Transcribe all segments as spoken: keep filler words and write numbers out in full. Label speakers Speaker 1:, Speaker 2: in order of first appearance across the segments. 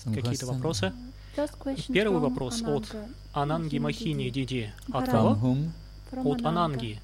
Speaker 1: Какие-то вопросы? Первый вопрос от Ананги Махини Диди. От кого? От Ананги.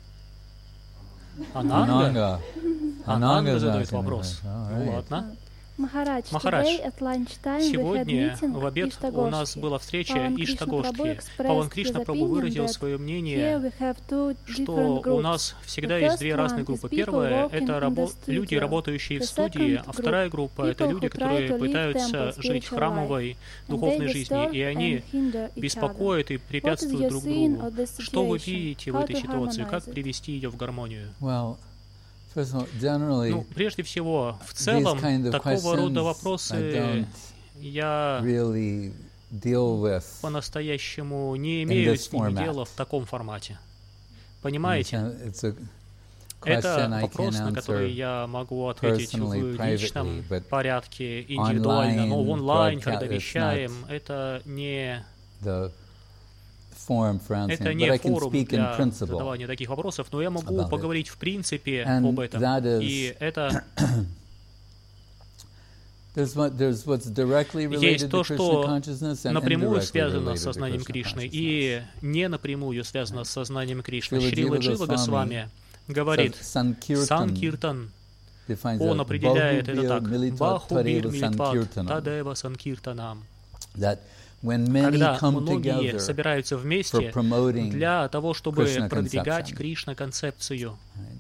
Speaker 1: Ананга? Ананга задает вопрос. Ну ладно. Махарадж, сегодня в обед у нас была встреча Иштагошки. Паван Кришна Прабху выразил свое мнение, что у нас всегда есть две разные группы. Первая — это рабо- люди, работающие в студии, а вторая группа — это люди, которые пытаются жить храмовой духовной жизнью, и они беспокоят и препятствуют друг другу. Что вы видите в этой ситуации? Как привести ее в гармонию? Ну, прежде всего, в целом, такого рода вопросы я по-настоящему не имею с ними дела в таком формате. Понимаете? Это вопрос, на который я могу ответить в личном порядке, индивидуально, но в онлайн, когда вещаем, это не... Это не форум для задавания таких вопросов, но я могу поговорить в принципе об этом. И это есть то, что напрямую связано с сознанием Кришны и не напрямую связано с сознанием Кришны. Шрила Джива Госвами говорит, Санкиртан, он определяет это так, Баху бир милитват тадева санкиртанам. Когда многие собираются вместе для того, чтобы продвигать Кришна-концепцию.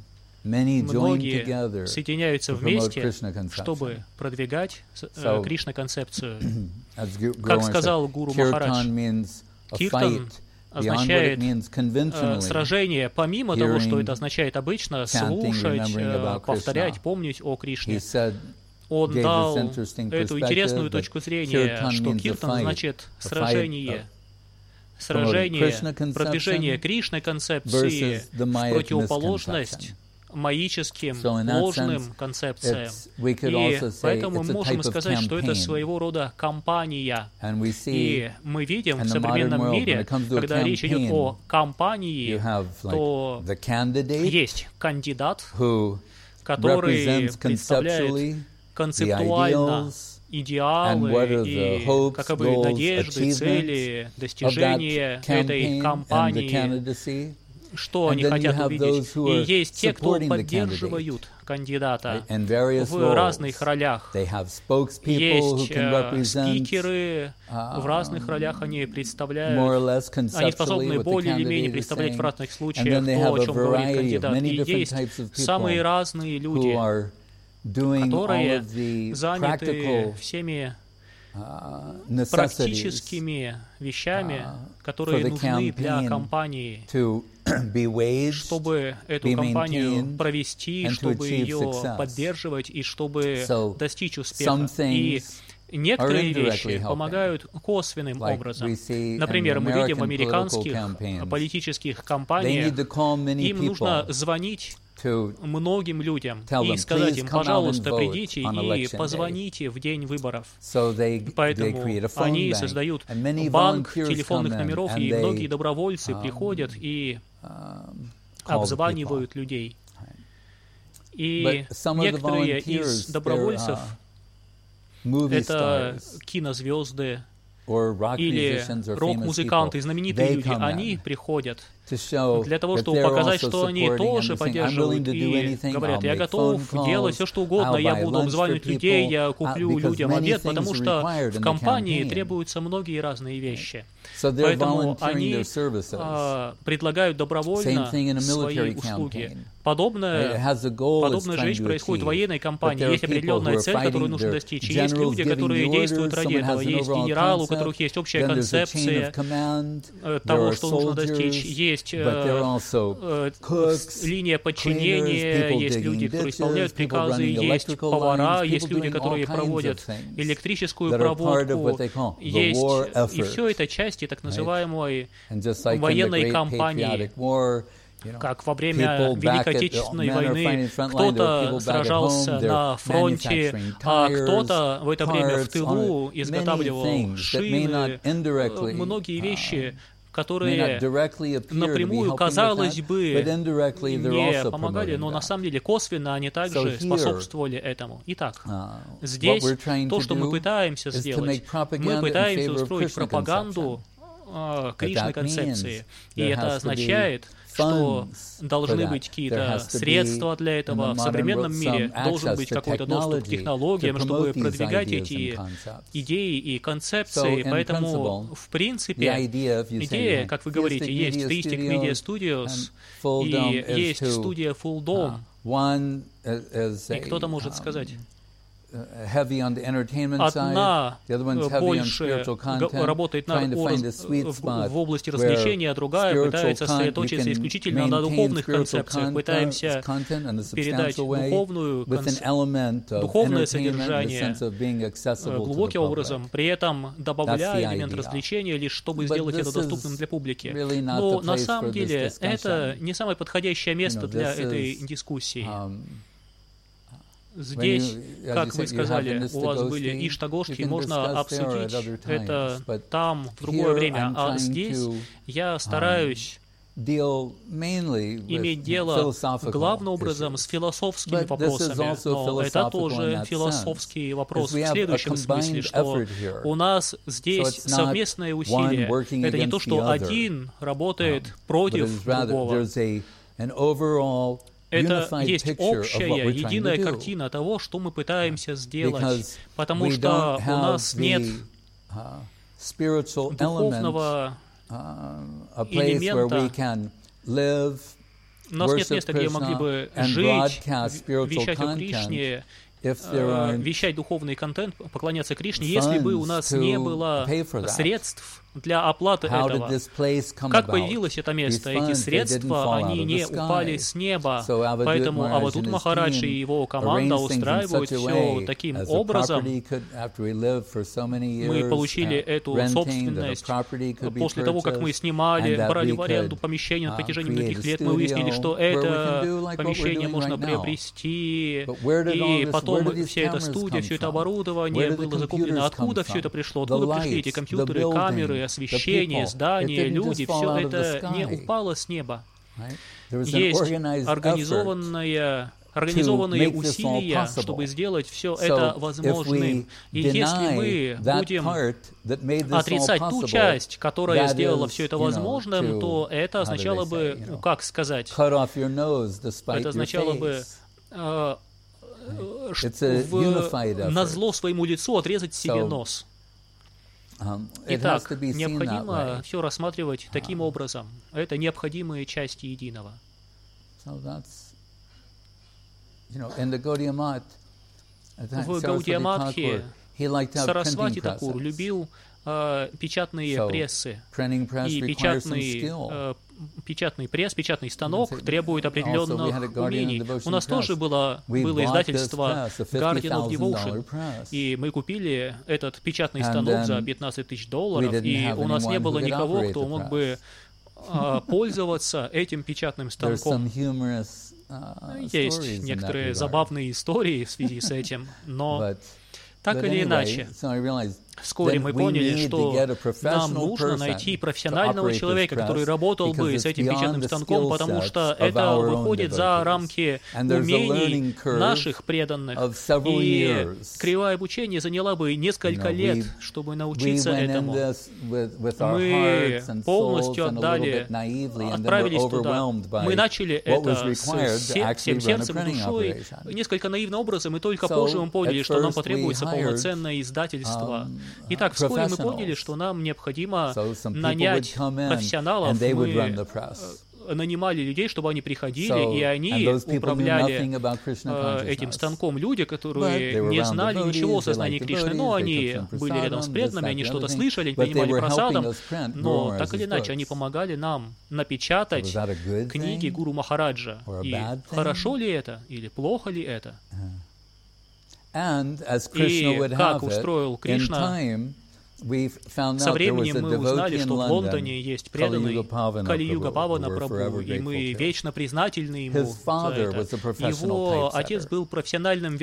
Speaker 1: Многие соединяются вместе, чтобы продвигать э, Кришна-концепцию. Как сказал Гуру Махарадж, киртан означает э, сражение, помимо того, что это означает обычно, слушать, э, повторять, помнить о Кришне. Он дал эту интересную точку зрения, что киртан значит сражение. Сражение, продвижение Кришны концепции в противоположность маическим, ложным концепциям. И поэтому мы можем сказать, что это своего рода кампания. И мы видим в современном мире, когда речь идет о кампании, то есть кандидат, который представляет концептуально идеалы и каковы надежды, цели, достижения этой кампании, что они хотят увидеть. И есть те, кто поддерживают кандидата в разных ролях. Есть э, спикеры, в разных ролях они представляют, они способны более или менее представлять в разных случаях то, о чем говорит кандидат. И есть самые разные люди, которые заняты всеми практическими вещами, которые нужны для компании, чтобы эту компанию провести, чтобы ее поддерживать и чтобы достичь успеха. И некоторые вещи помогают косвенным образом. Например, мы видим в американских политических кампаниях, им нужно звонить многим людям и сказать им, пожалуйста, придите и позвоните в день выборов. Поэтому они создают банк телефонных номеров, и многие добровольцы приходят и обзванивают людей. И некоторые из добровольцев — это кинозвезды или рок-музыканты, знаменитые люди, они приходят для того, чтобы показать, что они тоже поддерживают и говорят, я готов делать все, что угодно, я буду обзванивать людей, я куплю людям обед, потому что в компании требуются многие разные вещи. Поэтому они а, предлагают добровольно свои услуги. Подобная, подобная же вещь происходит в военной кампании. Есть определенная цель, которую нужно достичь. И есть люди, которые действуют ради этого. Есть генерал, у которых есть общая концепция того, что нужно достичь. Есть э, э, линия подчинения, есть люди, которые исполняют приказы, есть повара, есть люди, которые проводят электрическую проводку. Есть, и все это части так называемой военной кампании. Как во время Великой Отечественной войны кто-то сражался на фронте, а кто-то в это время в тылу изготавливал шины, многие вещи, которые напрямую, казалось бы, не помогали, но на самом деле косвенно они также способствовали этому. Итак, здесь то, что мы пытаемся сделать, мы пытаемся устроить пропаганду Кришны концепции, и это означает, что должны быть какие-то средства для этого. В современном мире должен быть какой-то доступ к технологиям, чтобы продвигать эти идеи и концепции. Поэтому, в принципе, идея, как вы говорите, есть Theistic Media Studios и есть студия Full Dome. И кто-то может сказать, одна больше работает на, в, в области развлечения, а другая пытается сосредоточиться исключительно на духовных концепциях. Пытаемся передать духовную концеп... духовное содержание глубоким образом, при этом добавляя элемент развлечения, лишь чтобы сделать это доступным для публики. Но на самом деле это не самое подходящее место для этой дискуссии. Здесь, как вы сказали, у вас были Иштагоштхи, можно обсудить это там в другое время, а здесь я стараюсь иметь дело главным образом с философскими вопросами, но это тоже философский вопрос в следующем смысле, что у нас здесь совместное усилие. Это не то, что один работает против другого. Это есть общая, единая картина того, что мы пытаемся сделать, потому что у нас нет духовного элемента, у нас нет места, где могли бы жить, вещать о Кришне, вещать духовный контент, поклоняться Кришне, если бы у нас не было средств для оплаты этого. Как появилось это место? Эти средства, они не упали с неба. Поэтому Авадут Махарадж и его команда устраивают все таким образом. Мы получили эту собственность. После того, как мы снимали, брали в аренду помещение на протяжении многих лет, мы выяснили, что это помещение можно приобрести. И потом вся эта студия, все это оборудование было закуплено. Откуда все это пришло? Откуда пришли эти компьютеры, камеры, освещение, здания, люди, все это не упало с неба. Есть организованная, организованные усилия, чтобы сделать все это возможным. И если мы будем отрицать ту часть, которая сделала все это возможным, то это означало бы, ну, как сказать, это означало бы э, в, назло своему лицу отрезать себе нос. Итак, необходимо все рассматривать таким образом. Это необходимые части единого. В Гаудия-матхе Сарасвати Такур любил э, печатные прессы. И печатный, э, печатный пресс, печатный станок требует определенных умений. У нас тоже было, было издательство Guardian of Devotion, и мы купили этот печатный станок за пятнадцать тысяч долларов, и у нас не было никого, кто мог бы э, пользоваться этим печатным станком. Есть некоторые забавные истории в связи с этим, но так или иначе, вскоре мы поняли, что нам нужно найти профессионального человека, который работал бы с этим печатным станком, потому что это выходит за рамки умений наших преданных. И кривая обучения заняла бы несколько лет, чтобы научиться этому. Мы полностью отдали, отправились туда. Мы начали это с всем сердцем и душой, несколько наивным образом, и только позже мы поняли, что нам потребуется полноценное издательство. Итак, вскоре мы поняли, что нам необходимо нанять профессионалов. Мы нанимали людей, чтобы они приходили, и они управляли э, этим станком. Люди, которые не знали ничего о сознании Кришны, но они были рядом с преданными, они что-то слышали, принимали просадом, но так или иначе они помогали нам напечатать книги Гуру Махараджа. И хорошо ли это, или плохо ли это? И как устроил Кришна, со временем мы узнали, что в Лондоне есть преданный Кали-юга Павана Прабху, и мы вечно признательны ему за это. Его отец был профессиональным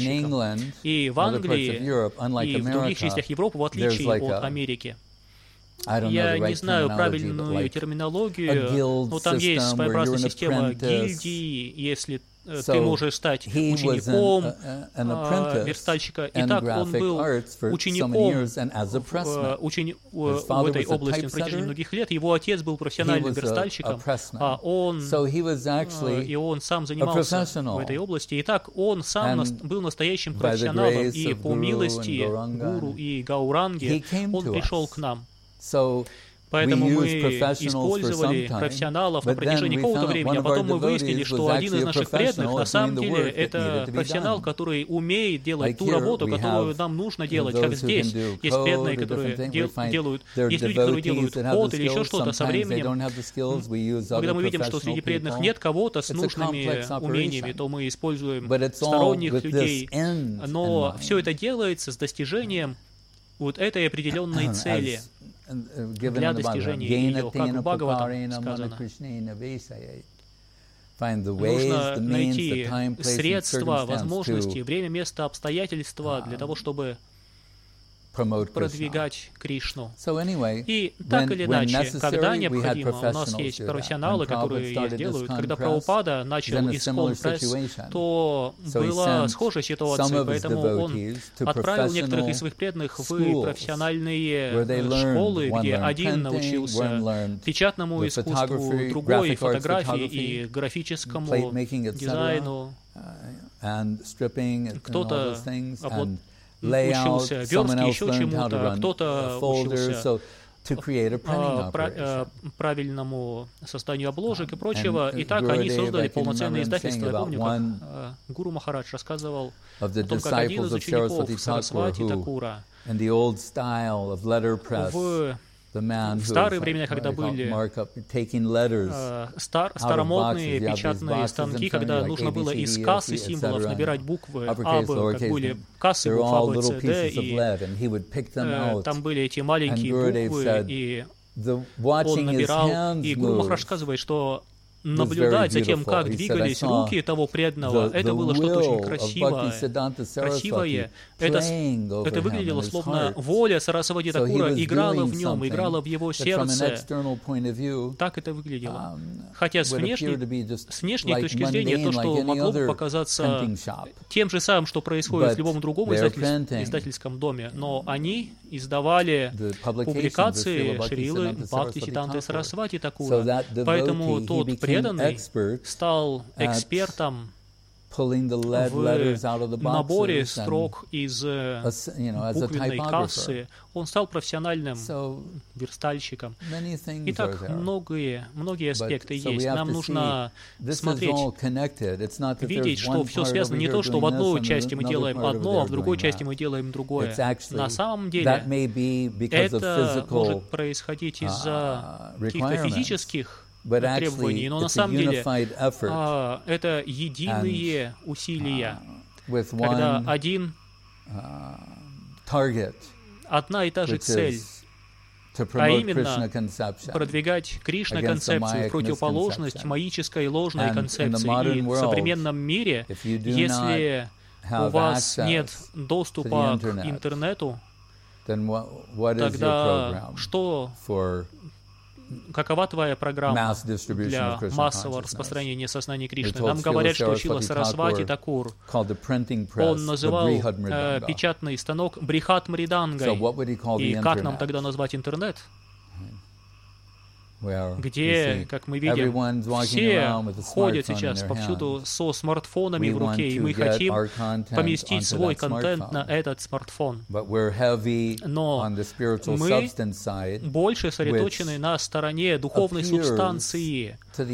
Speaker 1: верстальщиком. И в Англии, и в других частях Европы, в отличие от Америки, Я не знаю правильную терминологию, но там есть своеобразная система гильдий, если
Speaker 2: So
Speaker 1: ты можешь стать учеником
Speaker 2: an, an, an
Speaker 1: верстальщика. И так он был учеником в, учени, в этой области на протяжении многих лет. Его отец был профессиональным верстальщиком, а он,
Speaker 2: so
Speaker 1: и он сам занимался в этой области. И так он сам
Speaker 2: And
Speaker 1: был настоящим профессионалом. И по милости Гуру и Гауранги он пришел к нам.
Speaker 2: So
Speaker 1: Поэтому мы использовали профессионалов на протяжении какого-то времени, а потом мы выяснили, что один из наших преданных на самом деле это профессионал, который умеет делать ту работу, которую нам нужно делать, как здесь. Есть преданные, которые дел, делают, есть люди, которые делают код или еще что-то со временем. Когда мы видим, что среди преданных нет кого-то с нужными умениями, то мы используем сторонних людей. Но все это делается с достижением вот этой определенной цели. Для достижения ее, как в Бхагаватам сказано. Нужно найти средства, возможности, время, место, обстоятельства для того, чтобы продвигать Кришну. И так или иначе, когда необходимо, у нас есть профессионалы, которые это делают. Когда Прабхупада начал Искон Пресс, то была схожая ситуация, поэтому он отправил некоторых из своих преданных в профессиональные школы, где один научился печатному искусству, другой фотографии и графическому дизайну, кто-то учился верстке, еще чему-то, кто-то учился правильному созданию обложек и прочего. И так они создали полноценное издательство. Я помню, как Гуру Махарадж рассказывал о том, как один из учеников Сарасвати Такура в старые времена, когда были э, стар, старомодные печатные станки, когда нужно было из кассы символов набирать буквы А, Б, как были кассы букв А, Б, С, Д, и э, там были эти маленькие буквы, и он набирал, и Гуру Махарадж рассказывает, что наблюдать за тем, как двигались руки того преданного, это было что-то очень красивое. красивое. Это, это выглядело словно воля Сарасвати Такура играла в нем, играла в его сердце. Так это выглядело. Хотя с внешней, с внешней точки зрения то, что могло бы показаться тем же самым, что происходит в любом другом издатель, издательском доме, но они издавали публикации Шрилы Бхактисиддханты Сарасвати Такура. Поэтому тот преданный стал экспертом в наборе строк из буквенной кассы. Он стал профессиональным верстальщиком. Итак, многие, многие аспекты есть. Нам нужно смотреть, видеть, что все связано не то, что в одной части мы делаем одно, а в другой части мы делаем другое. На самом деле, это может происходить из-за каких-то физических требований, но на самом деле а, это единые усилия, когда один, одна и та же цель, а именно продвигать Кришна-концепцию в противоположность маической ложной концепции. И в современном мире, если у вас нет доступа к интернету, тогда что... Какова твоя программа для массового распространения сознания Кришны? Нам говорят, что Шрила Сарасвати Такур, он называл э, печатный станок Брихат Мридангой. И как нам тогда назвать интернет? Где, как мы видим, все ходят сейчас повсюду со смартфонами в руке, и мы хотим поместить свой контент на этот смартфон. Но мы больше сосредоточены на стороне духовной субстанции.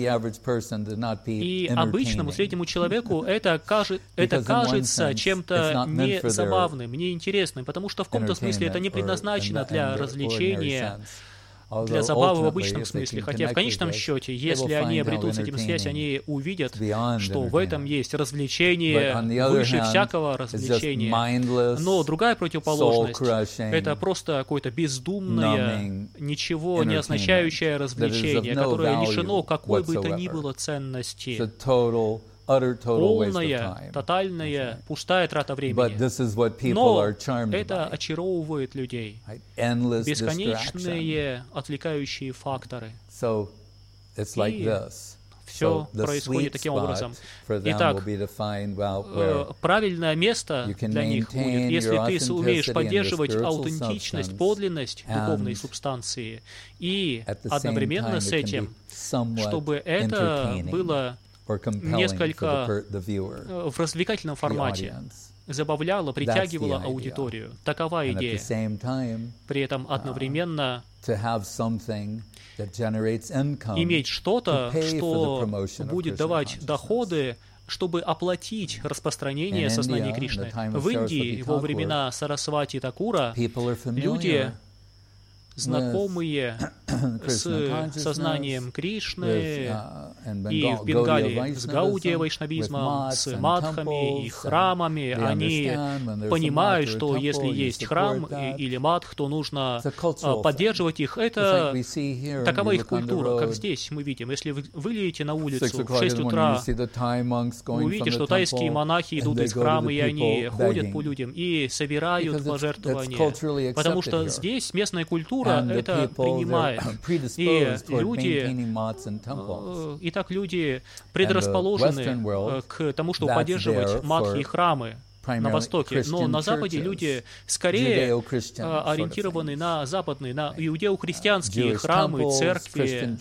Speaker 1: И обычному среднему человеку это, кажет, это кажется чем-то не забавным, не интересным, потому что в каком-то смысле это не предназначено для развлечения, для забавы в обычном смысле. Хотя в конечном счете, если они обретут с этим связь, они увидят, что в этом есть развлечение выше всякого развлечения. Но другая противоположность — это просто какое-то бездумное, ничего не означающее развлечение, которое лишено какой бы то ни было ценности. полная, тотальная, пустая трата времени. Но это очаровывает людей. Бесконечные отвлекающие факторы. И все происходит таким образом. Итак, правильное место для них будет, если ты умеешь поддерживать аутентичность, подлинность духовной субстанции, и одновременно с этим, чтобы это было несколько в развлекательном формате, забавляло, притягивало аудиторию. Такова идея. При этом одновременно иметь что-то, что будет давать доходы, чтобы оплатить распространение сознания Кришны. В Индии во времена Сарасвати Такура люди, знакомые с сознанием Кришны, и в Бенгалии с Гаудия вайшнавизмом, с мадхами и храмами, они понимают, что если есть храм или мадх, то нужно поддерживать их. Это такова их культура, как здесь мы видим. Если вы выйдете на улицу в шесть утра, вы увидите, что тайские монахи идут из храма, и они ходят по людям и собирают пожертвования, потому что здесь местная культура это принимает. И люди, и так люди предрасположены к тому, чтобы поддерживать мадхи и храмы на Востоке, но на Западе люди скорее ориентированы на западные, на иудео-христианские храмы, церкви,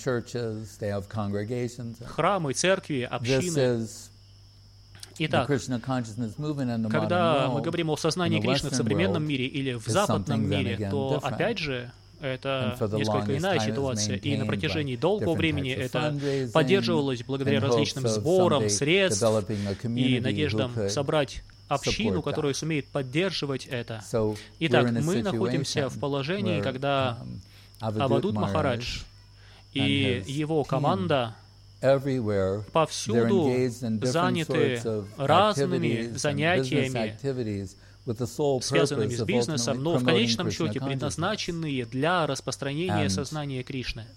Speaker 1: храмы, церкви, общины. Итак, когда мы говорим о сознании Кришны в современном мире или в западном мире, то опять же это несколько иная ситуация, и на протяжении долгого времени это поддерживалось благодаря различным сборам, средств и надеждам собрать общину, которая сумеет поддерживать это. Итак, мы находимся в положении, когда Авадут Махарадж и его команда повсюду заняты разными занятиями, связанными с бизнесом, но в конечном счете предназначенные для распространения сознания Кришны.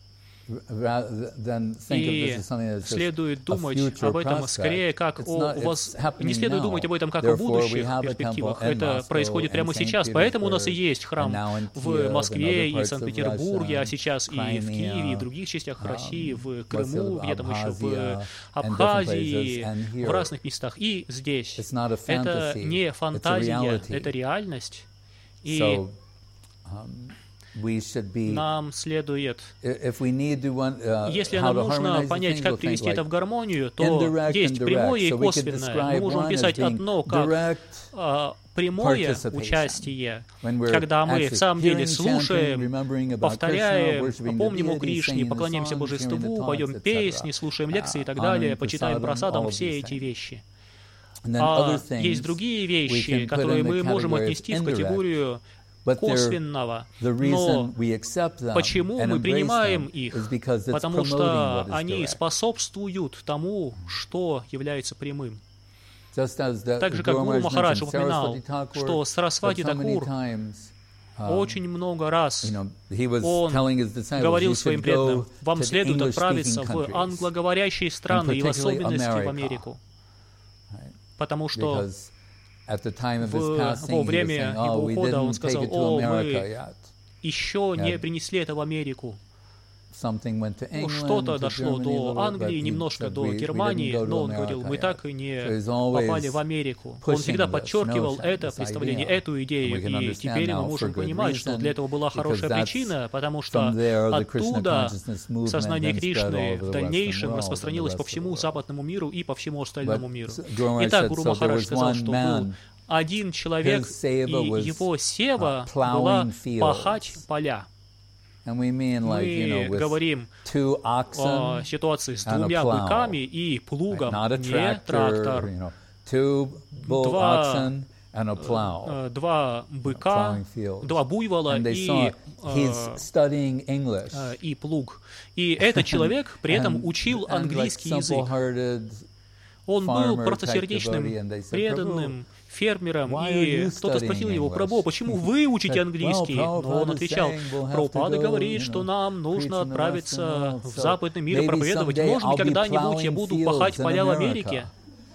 Speaker 1: И следует думать об этом скорее как о... Воз... Не следует думать об этом как о будущих перспективах. Это происходит прямо сейчас. Поэтому у нас и есть храм в Москве и Санкт-Петербурге, а сейчас и в Киеве, и в других частях России, в Крыму, где-то еще в Абхазии, в разных местах. И здесь. Это не фантазия, это реальность. И нам следует, если нам нужно понять, как привести это в гармонию, то есть прямое и косвенное. Мы можем писать одно как а, прямое участие, когда мы в самом деле слушаем, повторяем, помним о Кришне, поклоняемся Божеству, поем песни, слушаем лекции и так далее, почитаем просадом, все эти вещи. А есть другие вещи, которые мы можем отнести в категорию косвенного. Но почему мы принимаем их? Потому что они способствуют тому, что является прямым. Так же, как Гуру Махарадж упоминал, что Сарасвати Такур очень много раз он говорил своим преданным: вам следует отправиться в англоговорящие страны, и в особенности в Америку. Потому что В, во время его ухода он сказал: «О, мы еще не принесли это в Америку». Что-то дошло до Англии, немножко до Германии, но он говорил: мы так и не попали в Америку. Он всегда подчеркивал это представление, эту идею, и теперь мы можем понимать, что для этого была хорошая причина, потому что оттуда сознание Кришны в дальнейшем распространилось по всему западному миру и по всему остальному миру. Итак, Гуру Махарадж сказал, что был один человек, и его сева была пахать поля. Мы говорим о ситуации с двумя быками и плугом, не трактор. Два, два быка, два буйвола и, и плуг. И этот человек при этом учил английский язык. Он был простосердечным, преданным фермером, и кто-то спросил его: «Прабху, почему вы учите английский?» Но он отвечал: «Прабхупада говорит, что нам нужно отправиться в западный мир и проповедовать. Может быть, когда-нибудь я буду пахать поля в Америке?»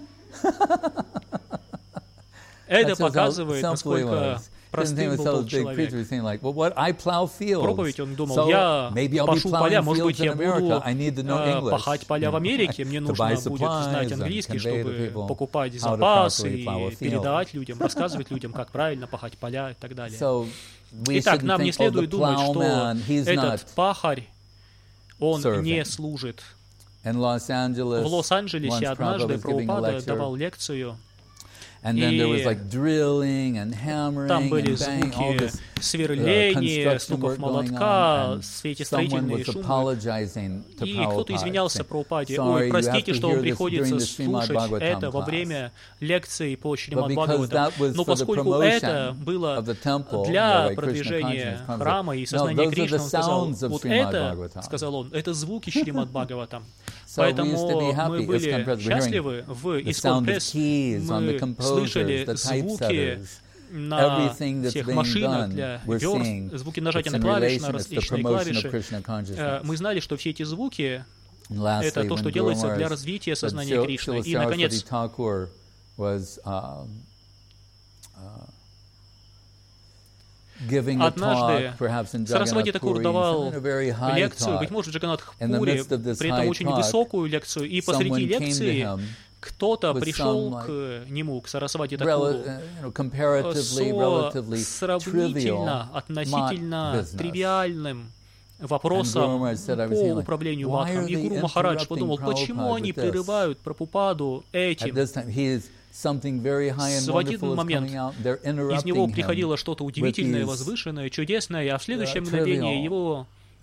Speaker 1: Это показывает, насколько простым был тот человек. Проповедь, он думал: я пашу поля, может быть, я буду э, пахать поля в Америке, мне нужно будет знать английский, чтобы покупать запасы и передавать людям, рассказывать людям, как правильно пахать поля и так далее. Итак, нам не следует думать, что этот пахарь, он не служит. В Лос-Анджелесе однажды Прабхупада давал лекцию,
Speaker 2: And then there was like drilling and hammering
Speaker 1: там были
Speaker 2: and bang, all
Speaker 1: звуки
Speaker 2: this
Speaker 1: сверления,
Speaker 2: uh,
Speaker 1: стуков молотка, все эти строительные шумы. И кто-то извинялся Прабхупаде: «Ой, простите, что вам приходится слушать это во время лекции по Шримад Бхагаватам». Но поскольку это было для продвижения храма и сознания Кришны, он сказал: «Вот это, — сказал он, — это звуки Шримад Бхагаватам». Поэтому мы были счастливы в Искон Пресс, мы слышали звуки на всех машинах для верст, звуки нажатия на клавиши, на различные клавиши. Мы знали, что все эти звуки — это то, что делается для развития сознания Кришны. И, наконец, однажды Сарасвати Такур давал лекцию, быть может, в Джаганнатх-Пури, при этом очень высокую лекцию, и посреди лекции кто-то пришел к нему, к Сарасвати Такуру, со сравнительно, относительно тривиальным вопросом по управлению Мадхом. И Гуру Махарадж подумал, почему они прерывают Прабхупаду этим. В один момент из него приходило что-то удивительное, возвышенное, чудесное, а в следующее мгновение его,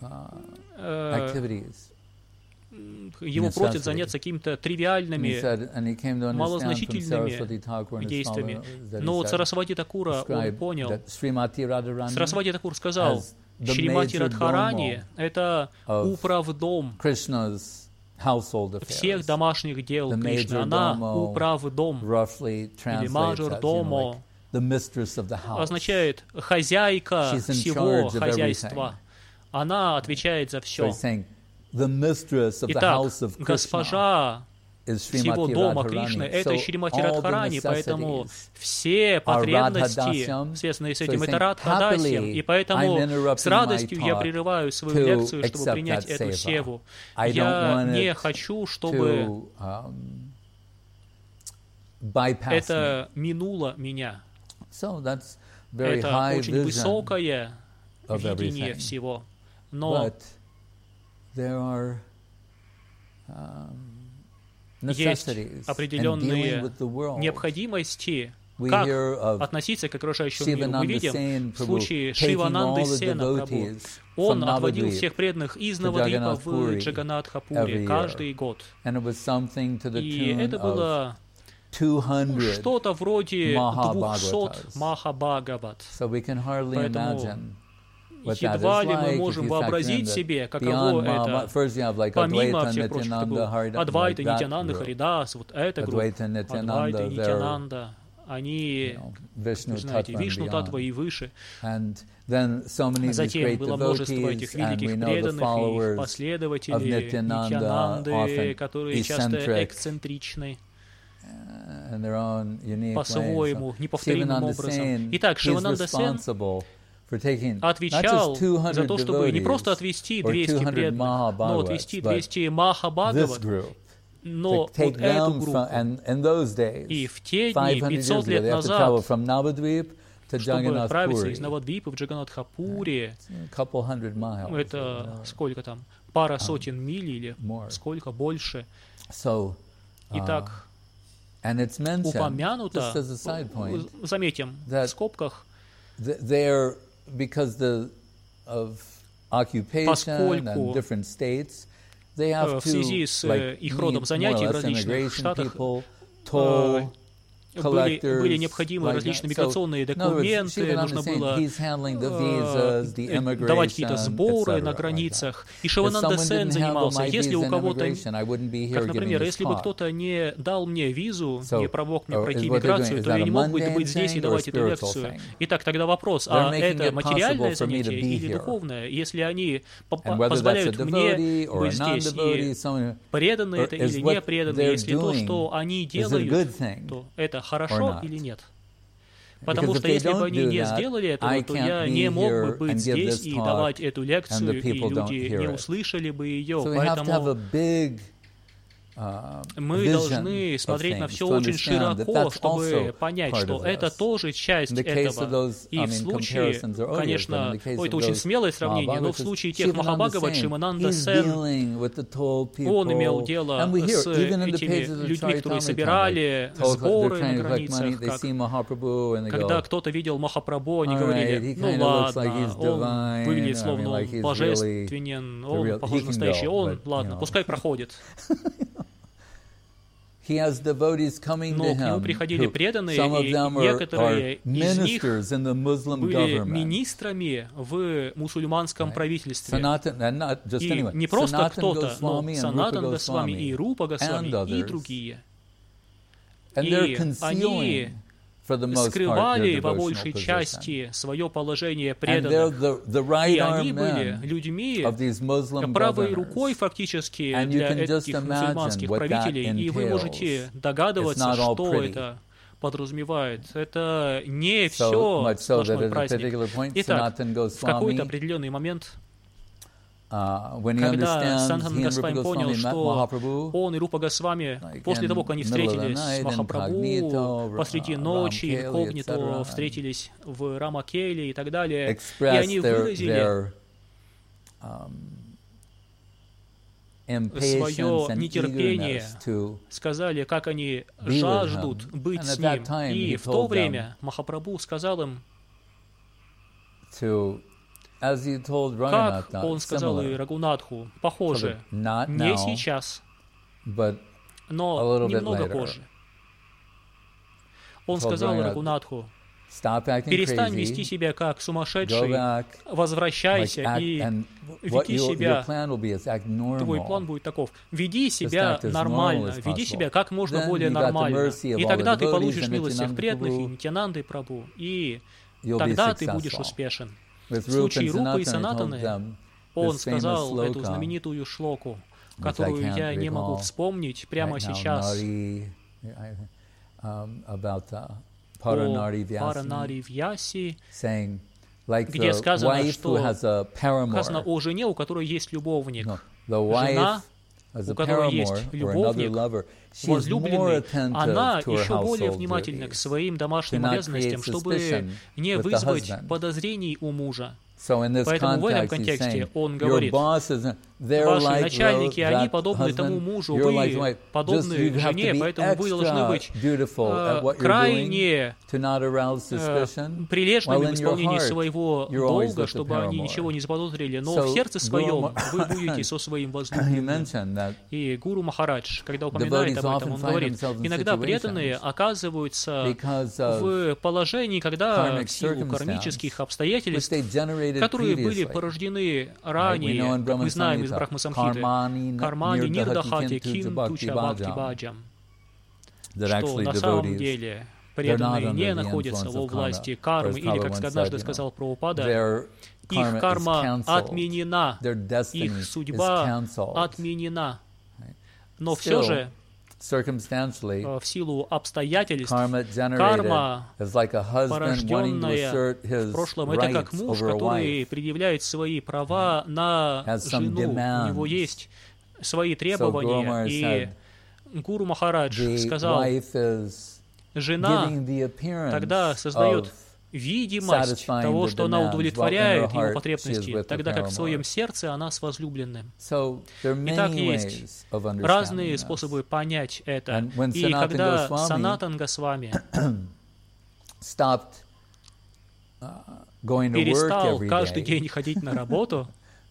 Speaker 1: э, его просят заняться какими-то тривиальными, малозначительными действиями. Но вот Сарасвати Такура, он понял. Сарасвати Такур сказал: «Шримати Радхарани — это управдом всех домашних дел Кришны. Она управдом, или мажордомо, означает хозяйка всего хозяйства. Она отвечает за все. Итак, госпожа всего дома Кришны — это Шримати Радхарани, поэтому все потребности, связанные с этим, это Радхадасьям, и поэтому с радостью я прерываю свою лекцию, чтобы принять эту севу. Я не хочу, чтобы это минуло меня. Это очень высокое видение всего. Но есть определенные необходимости, как относиться к окружающему миру. Мы видим в случае Шивананды Сена Прабху. Он отводил всех преданных из Навадвипа в Джаганатхапуре каждый год. И это было что-то вроде двухсот Махабхагават. Поэтому едва ли мы можем вообразить себе, каково это, помимо всех прочих, Адвайта, Нитянанда, Харидас, вот эта группа, Адвайта и Нитянанда, они, вы знаете, Вишну Татва и выше. Затем было множество этих великих преданных и последователей Нитянанды, которые часто эксцентричны по-своему, неповторимым образом. Итак, Шивананда Сен отвечал за то, чтобы не просто отвести двести преданных, но отвести двести Махабхагават, но вот эту группу. И в те дни, пятьсот лет назад, чтобы отправиться из Навадвипа в Джаганатхапури, это сколько там, пара сотен миль или сколько больше. Итак, упомянуто, заметим, в скобках,
Speaker 2: because the, of occupation and different states, they have
Speaker 1: в связи с
Speaker 2: like,
Speaker 1: их родом занятий в различных штатах, были, были необходимы различные миграционные документы, нужно было э, давать какие-то сборы на границах. И Шивананда Сен занимался. Если у кого-то, как, например, если бы кто-то не дал мне визу, не помог мне пройти миграцию, то я не мог бы быть здесь и давать эту лекцию. Итак, тогда вопрос, а это материальное занятие или духовное? Если они позволяют мне быть здесь, и преданы это или не преданы, если то, что они делают, то это хорошо или нет? Потому что если бы они не сделали этого, то я не мог бы быть здесь и давать эту лекцию, и люди не услышали бы ее. Поэтому мы должны смотреть на все очень широко, чтобы понять, что это тоже часть этого. И в случае, конечно, ой, это очень смелое сравнение, но в случае тех Махабхагават, Шивананда Сен, он имел дело с этими людьми, которые собирали сборы на границах, как, когда кто-то видел Махапрабху, они говорили, ну ладно, он выглядит словно он божественен, он похож на настоящий, он, ладно, пускай проходит. Но к нему приходили преданные, и некоторые из них были министрами в мусульманском правительстве. И не просто кто-то, но Санатан Госвами, и Рупа Госвами, и другие. И они скрывали по большей части свое положение преданных. И они были людьми, правой рукой фактически для этих мусульманских правителей. И вы можете догадываться, что это подразумевает. Это не все сплошной праздник. Итак, в какой-то определенный момент, когда Санатан Госвами понял, что он и Рупа Госвами, после того, как они встретились с Махапрабху посреди ночи, инкогнито встретились в Рамакеле и так далее, и они выразили свое нетерпение, сказали, как они жаждут быть с ним. И в то время Махапрабху сказал им, как он сказал и Рагунатху, похоже, не сейчас, но немного позже. Он сказал Рагунатху, перестань вести себя как сумасшедший, возвращайся и веди себя, твой план будет таков, веди себя нормально, веди себя как можно более нормально, и тогда ты получишь милость всех преданных и Нитьянанды Прабху, и тогда ты будешь успешен. В случае Рупы и Санатаны он сказал эту знаменитую шлоку, которую я не могу вспомнить прямо сейчас, о Паранари Вьяси, где сказано, что сказано о жене, у которой есть любовник. Жена, у которой есть любовник, возлюбленный, она еще более внимательна к своим домашним обязанностям, чтобы не вызвать подозрений у мужа. Поэтому в этом контексте он говорит, ваши начальники, они подобны тому мужу, вы подобны жене, поэтому вы должны быть э, крайне э, прилежными в исполнении своего долга, чтобы они ничего не заподозрили, но в сердце своем вы будете со своим возлюбленным. И Гуру Махарадж, когда упоминает об этом, он говорит, иногда преданные оказываются в положении, когда в силу кармических обстоятельств, которые были порождены ранее, как мы знаем из Брахма-самхиты, кармани нирдахати ким туча бхакти баджам, что на самом деле преданные не находятся во власти кармы, или, как однажды сказал Прабхупада, их карма отменена, их судьба отменена. Но все же, в силу обстоятельств, карма, порожденная в прошлом, это как муж, который предъявляет свои права на жену. У него есть свои требования. И Гуру Махарадж сказал, жена тогда создает видимость того, что она удовлетворяет его потребности, тогда как в своем сердце она с возлюбленным. Итак, есть разные способы понять это. И когда Санатан Госвами перестал каждый день ходить на работу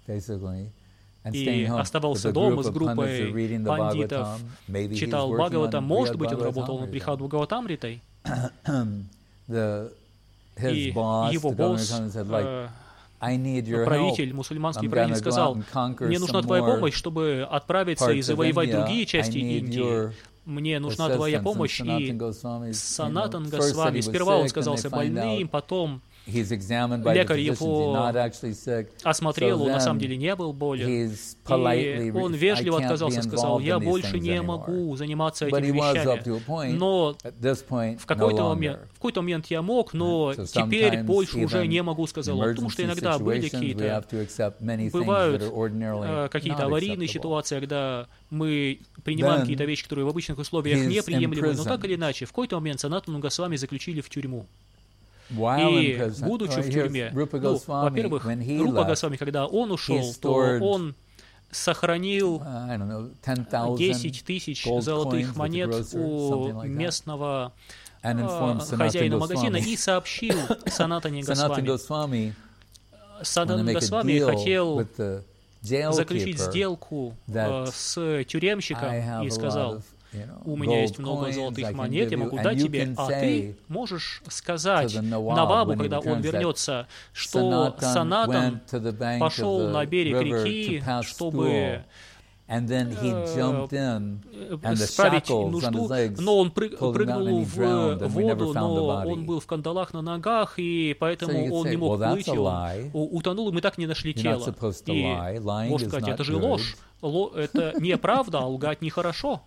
Speaker 1: и оставался дома с группой пандитов, читал Бхагаватам, может быть, он работал на Брихад Бхагаватамритой,
Speaker 2: the, his
Speaker 1: и
Speaker 2: boss,
Speaker 1: его
Speaker 2: the governor
Speaker 1: босс,
Speaker 2: comes and said, like,
Speaker 1: э,
Speaker 2: I need your
Speaker 1: правитель,
Speaker 2: help.
Speaker 1: мусульманский
Speaker 2: I'm
Speaker 1: правитель
Speaker 2: gonna go
Speaker 1: сказал:
Speaker 2: out and conquer
Speaker 1: мне нужна
Speaker 2: some
Speaker 1: твоя
Speaker 2: more
Speaker 1: помощь, чтобы отправиться и
Speaker 2: parts of
Speaker 1: завоевать
Speaker 2: India.
Speaker 1: другие
Speaker 2: I
Speaker 1: части
Speaker 2: need
Speaker 1: Индии.
Speaker 2: your
Speaker 1: Мне нужна твоя
Speaker 2: assistance. And
Speaker 1: помощь.
Speaker 2: Sanatan
Speaker 1: И
Speaker 2: Goswami, you know,
Speaker 1: Санатан
Speaker 2: first said he
Speaker 1: Госвами,
Speaker 2: was
Speaker 1: сперва он
Speaker 2: sick, and
Speaker 1: сказался
Speaker 2: they find
Speaker 1: больным,
Speaker 2: out
Speaker 1: потом
Speaker 2: he's examined by the
Speaker 1: лекарь
Speaker 2: physicians, he's
Speaker 1: его
Speaker 2: not actually sick.
Speaker 1: осмотрел,
Speaker 2: So
Speaker 1: он на самом
Speaker 2: then
Speaker 1: деле не был болен.
Speaker 2: he's
Speaker 1: И
Speaker 2: politely,
Speaker 1: он
Speaker 2: I
Speaker 1: вежливо
Speaker 2: can't be
Speaker 1: отказался, сказал:
Speaker 2: involved
Speaker 1: я
Speaker 2: in these
Speaker 1: больше
Speaker 2: things
Speaker 1: не
Speaker 2: anymore.
Speaker 1: могу заниматься
Speaker 2: But
Speaker 1: этими
Speaker 2: he was up
Speaker 1: вещами.
Speaker 2: to a point.
Speaker 1: Но
Speaker 2: At this point,
Speaker 1: в
Speaker 2: no
Speaker 1: какой-то момент,
Speaker 2: longer.
Speaker 1: в какой-то момент я мог, но
Speaker 2: So
Speaker 1: теперь
Speaker 2: sometimes
Speaker 1: больше уже
Speaker 2: even
Speaker 1: не могу, сказал он. Потому что
Speaker 2: emergency
Speaker 1: иногда были
Speaker 2: situations, we
Speaker 1: какие-то,
Speaker 2: have to accept many things
Speaker 1: бывают
Speaker 2: that are ordinarily
Speaker 1: э, какие-то
Speaker 2: not
Speaker 1: аварийные
Speaker 2: acceptable.
Speaker 1: ситуации, когда мы принимаем
Speaker 2: Then
Speaker 1: какие-то вещи, которые в обычных условиях
Speaker 2: he's
Speaker 1: неприемлемы. Но так
Speaker 2: imprisoned.
Speaker 1: или иначе, в какой-то момент Санатану Госвами заключили в тюрьму.
Speaker 2: While
Speaker 1: И
Speaker 2: in prison,
Speaker 1: будучи
Speaker 2: right,
Speaker 1: в тюрьме,
Speaker 2: here's Rupa
Speaker 1: ну,
Speaker 2: Goswami,
Speaker 1: во-первых,
Speaker 2: when he
Speaker 1: Рупа
Speaker 2: left,
Speaker 1: Госвами, когда он ушел,
Speaker 2: he
Speaker 1: то
Speaker 2: stored,
Speaker 1: он сохранил
Speaker 2: I don't know, ten thousand
Speaker 1: десять тысяч
Speaker 2: gold
Speaker 1: золотых
Speaker 2: coins with the
Speaker 1: монет
Speaker 2: grocer,
Speaker 1: у
Speaker 2: something like that.
Speaker 1: местного
Speaker 2: And informed
Speaker 1: а,
Speaker 2: Sanatan
Speaker 1: хозяина магазина
Speaker 2: Goswami.
Speaker 1: и сообщил Санатане
Speaker 2: Sanatan
Speaker 1: Госвами.
Speaker 2: Goswami, wanted to
Speaker 1: Санатан
Speaker 2: make a
Speaker 1: Госвами
Speaker 2: deal
Speaker 1: хотел
Speaker 2: with the jail
Speaker 1: заключить
Speaker 2: keeper
Speaker 1: сделку
Speaker 2: that
Speaker 1: э, с тюремщиком
Speaker 2: I have
Speaker 1: и
Speaker 2: a lot
Speaker 1: сказал:
Speaker 2: of, you know,
Speaker 1: у меня есть
Speaker 2: gold
Speaker 1: много
Speaker 2: coins I
Speaker 1: золотых
Speaker 2: can
Speaker 1: монет,
Speaker 2: give
Speaker 1: я
Speaker 2: you,
Speaker 1: могу
Speaker 2: and
Speaker 1: дать
Speaker 2: you
Speaker 1: тебе,
Speaker 2: can
Speaker 1: а
Speaker 2: say
Speaker 1: ты можешь сказать
Speaker 2: to the Nawab
Speaker 1: Навабу,
Speaker 2: when he
Speaker 1: когда он
Speaker 2: returns that
Speaker 1: вернется, что
Speaker 2: Sanatan
Speaker 1: Санатан
Speaker 2: went to the bank of
Speaker 1: пошел
Speaker 2: the
Speaker 1: на берег
Speaker 2: river
Speaker 1: реки,
Speaker 2: to pass
Speaker 1: чтобы
Speaker 2: school, and then he jumped in, and the
Speaker 1: справить
Speaker 2: shackles on his
Speaker 1: нужду,
Speaker 2: legs
Speaker 1: но он прыг-
Speaker 2: pulled him down, and
Speaker 1: прыгнул
Speaker 2: he
Speaker 1: в
Speaker 2: drowned, and we never
Speaker 1: воду,
Speaker 2: found the
Speaker 1: но
Speaker 2: body.
Speaker 1: он был в кандалах на ногах, и
Speaker 2: So
Speaker 1: поэтому
Speaker 2: you could
Speaker 1: он
Speaker 2: say,
Speaker 1: не мог
Speaker 2: well, that's
Speaker 1: плыть,
Speaker 2: a
Speaker 1: и он
Speaker 2: lie.
Speaker 1: у- утонул, и мы так не нашли
Speaker 2: You're not
Speaker 1: тело.
Speaker 2: supposed to
Speaker 1: И
Speaker 2: lie. Lying
Speaker 1: можно
Speaker 2: is
Speaker 1: сказать,
Speaker 2: not
Speaker 1: это же
Speaker 2: good.
Speaker 1: ложь. Ло- это неправда, а лгать нехорошо.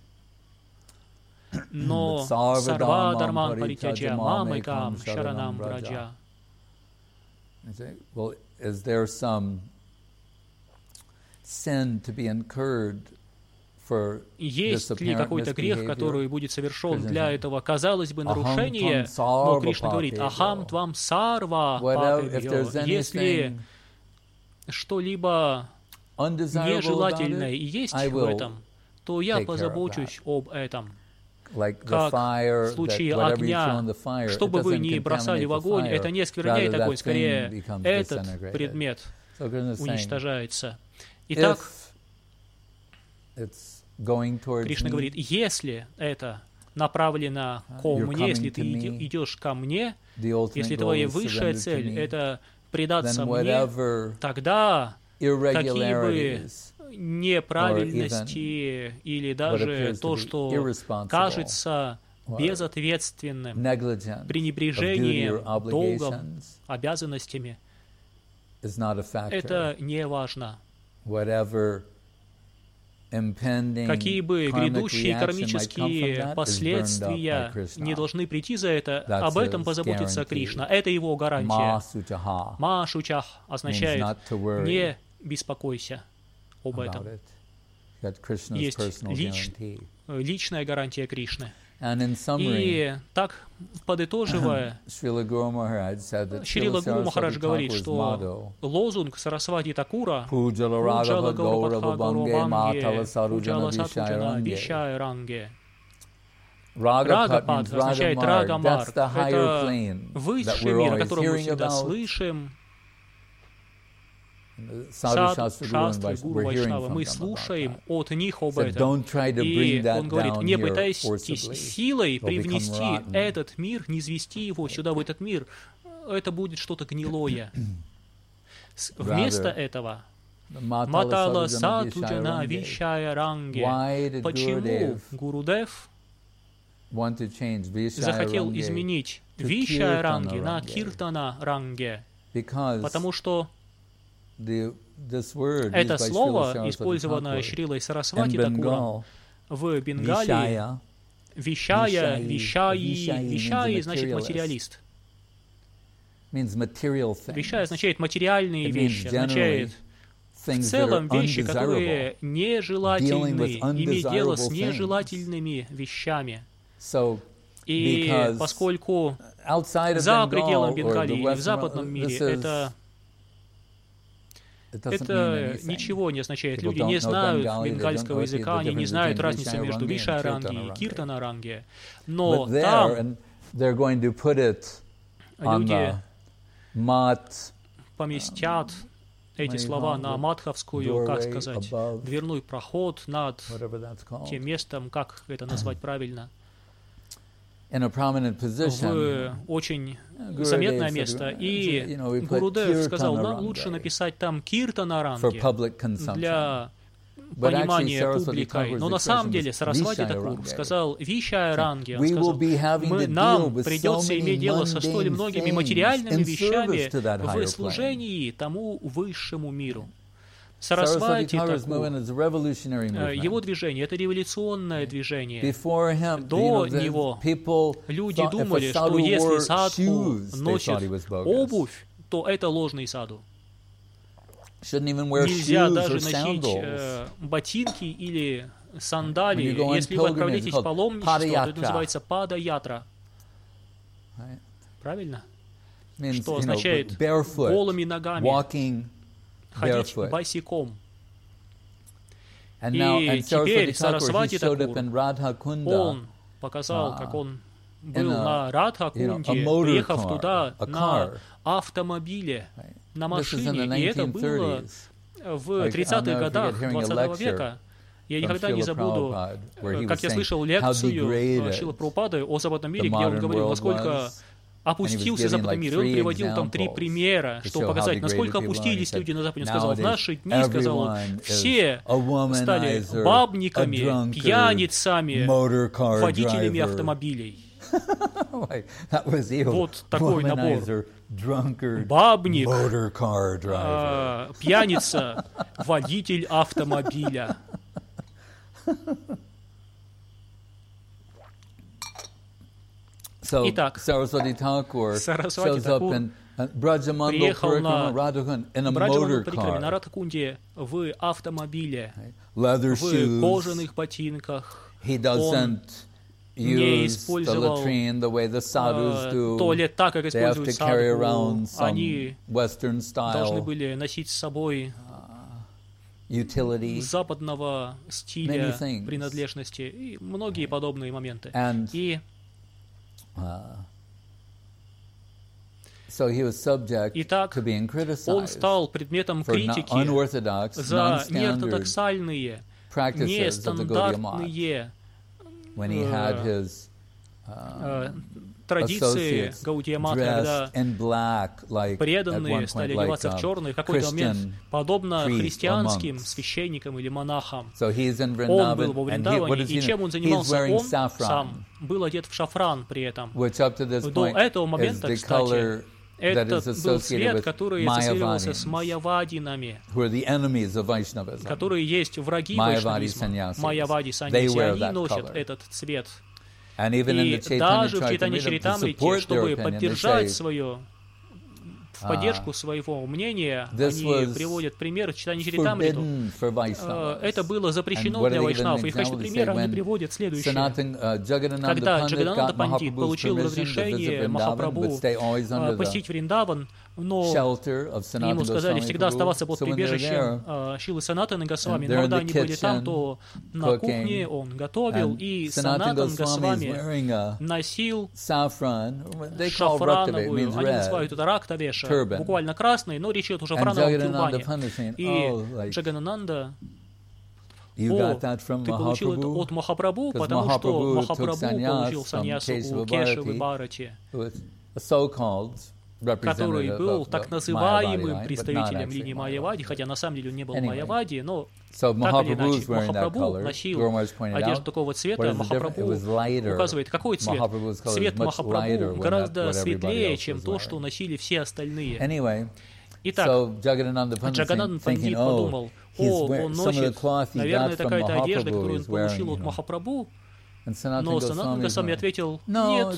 Speaker 1: Но сарва дарман паритяджа мамайкам шаранам браджа.
Speaker 2: Well, is there some sin to be incurred for
Speaker 1: Есть
Speaker 2: this
Speaker 1: ли
Speaker 2: apparent
Speaker 1: какой-то грех,
Speaker 2: misbehavior?
Speaker 1: который будет совершен для этого, казалось бы,
Speaker 2: Ахам
Speaker 1: нарушения?
Speaker 2: твам
Speaker 1: Но
Speaker 2: сарва
Speaker 1: Кришна говорит:
Speaker 2: папебхё.
Speaker 1: ахам твам сарва
Speaker 2: Whatever, if
Speaker 1: папебхё.
Speaker 2: there's
Speaker 1: Если
Speaker 2: anything
Speaker 1: что-либо
Speaker 2: undesirable about
Speaker 1: нежелательное
Speaker 2: it,
Speaker 1: и есть
Speaker 2: I
Speaker 1: в
Speaker 2: will
Speaker 1: этом, то я
Speaker 2: take care of
Speaker 1: позабочусь
Speaker 2: that.
Speaker 1: об этом.
Speaker 2: Like the
Speaker 1: Как
Speaker 2: fire,
Speaker 1: в случае
Speaker 2: that whatever you
Speaker 1: огня,
Speaker 2: throw in the fire,
Speaker 1: что
Speaker 2: it
Speaker 1: бы вы
Speaker 2: doesn't
Speaker 1: ни бросали
Speaker 2: contaminate
Speaker 1: в
Speaker 2: the
Speaker 1: огонь,
Speaker 2: fire.
Speaker 1: это не оскверняет
Speaker 2: Rather,
Speaker 1: огонь,
Speaker 2: that
Speaker 1: скорее
Speaker 2: thing becomes
Speaker 1: этот
Speaker 2: disintegrated.
Speaker 1: предмет
Speaker 2: So Krishna is saying,
Speaker 1: уничтожается. Итак,
Speaker 2: if it's going towards
Speaker 1: Кришна
Speaker 2: me,
Speaker 1: говорит: если это направлено ко
Speaker 2: you're
Speaker 1: мне, если
Speaker 2: coming
Speaker 1: ты
Speaker 2: to
Speaker 1: иди-
Speaker 2: me,
Speaker 1: идешь ко мне,
Speaker 2: the ultimate
Speaker 1: если
Speaker 2: goal
Speaker 1: твоя
Speaker 2: is
Speaker 1: высшая
Speaker 2: surrendered to
Speaker 1: цель
Speaker 2: me,
Speaker 1: — это предаться
Speaker 2: then
Speaker 1: мне,
Speaker 2: whatever
Speaker 1: тогда какие бы
Speaker 2: irregularities
Speaker 1: неправильности или даже
Speaker 2: appears to
Speaker 1: то,
Speaker 2: be
Speaker 1: что
Speaker 2: irresponsible
Speaker 1: кажется
Speaker 2: or
Speaker 1: безответственным,
Speaker 2: negligence of duty
Speaker 1: пренебрежением
Speaker 2: or
Speaker 1: долгом,
Speaker 2: obligations
Speaker 1: обязанностями,
Speaker 2: is not a factor.
Speaker 1: это не важно.
Speaker 2: Whatever impending
Speaker 1: Какие бы
Speaker 2: karmic
Speaker 1: грядущие
Speaker 2: reaction might come from
Speaker 1: кармические
Speaker 2: that is burned up by
Speaker 1: последствия
Speaker 2: Krishna.
Speaker 1: не должны прийти за это,
Speaker 2: That's
Speaker 1: об этом
Speaker 2: his
Speaker 1: позаботится
Speaker 2: guarantee.
Speaker 1: Кришна. Это его гарантия.
Speaker 2: Ma sutaha
Speaker 1: Ма шучах означает
Speaker 2: not to worry
Speaker 1: «не беспокойся об этом».
Speaker 2: about it. Got Krishna's
Speaker 1: Есть
Speaker 2: personal
Speaker 1: лич-
Speaker 2: guarantee.
Speaker 1: личная гарантия Кришны.
Speaker 2: And in summary,
Speaker 1: И так, подытоживая,
Speaker 2: Srila Guru Maharaj said that
Speaker 1: Шрила
Speaker 2: Srila
Speaker 1: Гуру Махарадж
Speaker 2: Saraswati
Speaker 1: говорит,
Speaker 2: Thakur's
Speaker 1: что
Speaker 2: motto,
Speaker 1: лозунг Сарасвати Такура
Speaker 2: Pujala
Speaker 1: «Пуджала
Speaker 2: Raghava
Speaker 1: Гаурабхатха
Speaker 2: Gaurava Bange
Speaker 1: Гаураванге,
Speaker 2: Matala
Speaker 1: Пуджала
Speaker 2: Sarujana
Speaker 1: Сатуджана
Speaker 2: Vishaya
Speaker 1: Вишая Ранге».
Speaker 2: Ragapat
Speaker 1: Рагапад
Speaker 2: means
Speaker 1: означает
Speaker 2: Ragamar.
Speaker 1: Рагамар.
Speaker 2: That's the higher
Speaker 1: Это
Speaker 2: plane that
Speaker 1: высший
Speaker 2: we're
Speaker 1: мир, о
Speaker 2: always
Speaker 1: котором мы
Speaker 2: hearing
Speaker 1: всегда
Speaker 2: about.
Speaker 1: слышим.
Speaker 2: Sadhu
Speaker 1: Сад,
Speaker 2: Shastra Guru and
Speaker 1: шастры,
Speaker 2: Vaishnava,
Speaker 1: гуру
Speaker 2: we're hearing
Speaker 1: Вайшнава,
Speaker 2: from
Speaker 1: мы
Speaker 2: them about
Speaker 1: слушаем
Speaker 2: that.
Speaker 1: от них об
Speaker 2: So
Speaker 1: этом.
Speaker 2: don't try to
Speaker 1: И
Speaker 2: bring that
Speaker 1: он говорит:
Speaker 2: down
Speaker 1: не
Speaker 2: here
Speaker 1: пытайтесь
Speaker 2: forcibly.
Speaker 1: силой
Speaker 2: It'll become
Speaker 1: привнести
Speaker 2: rotten.
Speaker 1: этот мир, не звести его сюда, в этот мир. Это будет что-то гнилое. С- Вместо этого Матала Сатуджана Вишая Ранге.
Speaker 2: Why did
Speaker 1: Почему
Speaker 2: Gurudev
Speaker 1: Гурудев
Speaker 2: want to change Vishaya
Speaker 1: захотел
Speaker 2: Range
Speaker 1: изменить
Speaker 2: to
Speaker 1: Вишая
Speaker 2: Kirtana
Speaker 1: Ранги на
Speaker 2: Range?
Speaker 1: Киртана Ранге?
Speaker 2: Because
Speaker 1: Потому что
Speaker 2: the, this word
Speaker 1: это
Speaker 2: used by Srila
Speaker 1: слово,
Speaker 2: Saraswati
Speaker 1: использованное
Speaker 2: Thakur
Speaker 1: Шрилой
Speaker 2: in
Speaker 1: Сарасвати Такура
Speaker 2: Bengal,
Speaker 1: в Бенгалии,
Speaker 2: Vishaya,
Speaker 1: Вишая,
Speaker 2: Vishai,
Speaker 1: Вишаи,
Speaker 2: Vishai means a
Speaker 1: Вишаи значит
Speaker 2: materialist.
Speaker 1: материалист.
Speaker 2: means material things.
Speaker 1: Вишая означает материальные
Speaker 2: It means
Speaker 1: вещи,
Speaker 2: generally
Speaker 1: означает в
Speaker 2: things that are
Speaker 1: целом вещи,
Speaker 2: undesirable.
Speaker 1: которые нежелательны,
Speaker 2: Dealing with
Speaker 1: иметь дело с
Speaker 2: undesirable things.
Speaker 1: нежелательными вещами.
Speaker 2: So,
Speaker 1: И
Speaker 2: because
Speaker 1: поскольку
Speaker 2: outside of
Speaker 1: за
Speaker 2: Bengal
Speaker 1: пределами
Speaker 2: or the
Speaker 1: Бенгалии или в
Speaker 2: Western,
Speaker 1: западном мире
Speaker 2: this is,
Speaker 1: это,
Speaker 2: it doesn't mean
Speaker 1: это
Speaker 2: anything.
Speaker 1: ничего не означает.
Speaker 2: People
Speaker 1: Люди
Speaker 2: don't
Speaker 1: не
Speaker 2: know
Speaker 1: знают
Speaker 2: Bengali, they don't
Speaker 1: бенгальского
Speaker 2: know
Speaker 1: языка,
Speaker 2: the
Speaker 1: они не
Speaker 2: difference
Speaker 1: знают
Speaker 2: between
Speaker 1: разницы
Speaker 2: Vishaya
Speaker 1: между
Speaker 2: Rangi and
Speaker 1: Вишая Ранги
Speaker 2: Kirtana
Speaker 1: и
Speaker 2: Rangi.
Speaker 1: Киртана Ранги. Но
Speaker 2: But there,
Speaker 1: там
Speaker 2: and they're going to put it on
Speaker 1: люди
Speaker 2: the mat,
Speaker 1: поместят эти слова на матховскую, как сказать, дверной проход над
Speaker 2: whatever that's called.
Speaker 1: тем местом, как это назвать правильно. в очень заметное место. И Гурудев сказал, нам лучше написать там Киртанаранги для понимания публикой. Но на самом деле Сарасвати Такур сказал Вишая-ранги. Он сказал, мы, нам придется иметь дело со столь многими материальными вещами в служении тому высшему миру. Сарасвати Такур, его движение, это революционное движение. До него люди думали, что если садху носит обувь, то это ложный саду. Нельзя даже носить э, ботинки или сандалии. Если вы отправляетесь в паломничество, то это называется пада-ятра. Правильно? Что означает голыми ногами ходить босиком. И теперь Сарасвати Такур, он показал, как он был на Радха-кунде, приехав туда на автомобиле, на машине, и это было в тридцатых годах двадцатого века. Я никогда не забуду, как я слышал лекцию Шрилы Прабхупады о западном мире, где он говорил, насколько опустился западный мир. И он приводил там три примера, чтобы показать, насколько опустились люди на Западе. Он сказал, в наши дни, сказал он, все стали бабниками, пьяницами, водителями автомобилей. Вот такой набор. Бабник, э, пьяница, водитель автомобиля. Итак, Сарасвати Такур приехал на Браджаманду Парикраме, на Радхакунде в автомобиле, в кожаных ботинках. Он не использовал uh, туалет так, как используют садху. Они должны были носить с собой
Speaker 2: utility,
Speaker 1: западного стиля принадлежности и многие подобные моменты.
Speaker 2: And,
Speaker 1: и
Speaker 2: uh, so he was subject
Speaker 1: Итак,
Speaker 2: to being criticized
Speaker 1: он стал предметом критики за неортодоксальные, нестандартные
Speaker 2: when he had his, uh,
Speaker 1: традиции Гаудия Мата, когда
Speaker 2: like,
Speaker 1: преданные стали одеваться
Speaker 2: like,
Speaker 1: в черный, в какой-то момент, подобно христианским священникам или монахам.
Speaker 2: So
Speaker 1: он был во Вриндаване, и чем он занимался? Он сам был одет в шафран при этом. До этого момента, кстати, этот был цвет, который ассоциировался с майявадинами, которые есть враги вайшнавизма. Майявади саньяси, они носят этот цвет. И даже в Чайтанья Чаритамрите, чтобы поддержать свое, в поддержку своего мнения, они приводят пример Чайтанья Чаритамриту. Это было запрещено для вайшнавов, и в качестве примера они приводят следующее. Когда Джаганананда Пандит получил разрешение Махапрабху посетить Вриндаван, но ему сказали всегда оставаться под прибежищем Шрилы Санатаны Госвами. Но когда они были там, то на кухне он готовил, и Санатан Госвами носил шафрановую, они называют это рактавеша, буквально красный, но речь идет о шафрановом тюрбане. И Джаганананда: «О, ты получил это от Махапрабху, потому что Махапрабху получил саньясу у Кешавы Бхарати, который был так называемым представителем линии Майявади, хотя на самом деле он не был Майявади, но так или иначе Махапрабху носил одежду такого цвета. Махапрабху указывает, какой цвет? Цвет Махапрабху гораздо светлее, чем то, что носили все остальные. Итак, Джагананда Пандит подумал: о, он носит, наверное, такая-то одежда, которую он получил от Махапрабху. Но Санатан Госвами ответил: нет,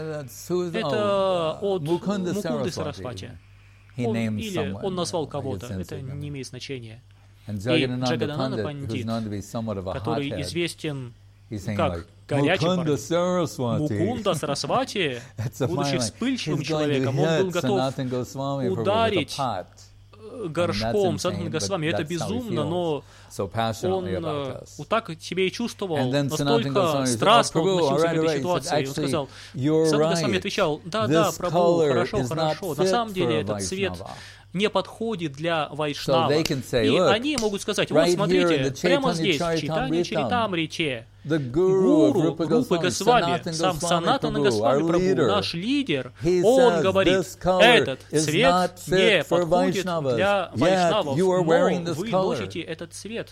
Speaker 1: это от Мукунды Сарасвати. Он, или он назвал кого-то, это не имеет значения. И Джагананда Пандит, который известен как горячий парень, Мукунда Сарасвати, будучи вспыльчивым человеком, он был готов ударить горшком Санатана Госвами. Это безумно, но он вот так себя и чувствовал, настолько страстно относился к этой ситуации. Он сказал, Санатана Госвами отвечал: да, да, Прабху, хорошо, хорошо. На самом деле этот цвет не подходит для вайшнава. So say, и они могут сказать, вот смотрите, прямо здесь, в Чайтанья Чаритамрите, гуру Рупы Госвами, сам Санатана Госвами Прабху, наш лидер, он говорит, этот цвет не подходит для вайшнавов, но вы носите этот цвет.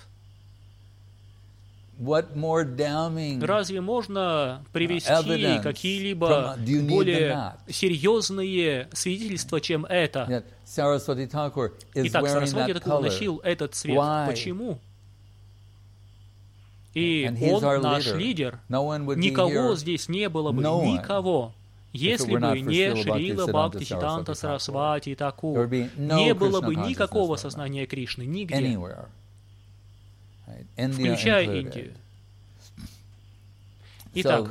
Speaker 1: Разве можно привести какие-либо более серьезные свидетельства, чем это? Итак, Сарасвати Такур носил этот цвет. Почему? И он наш лидер. Никого здесь не было бы, никого. Если бы не Шрила Бхактисиданта Сарасвати Такур, не было бы никакого сознания Кришны, нигде. Включая Индию. Итак,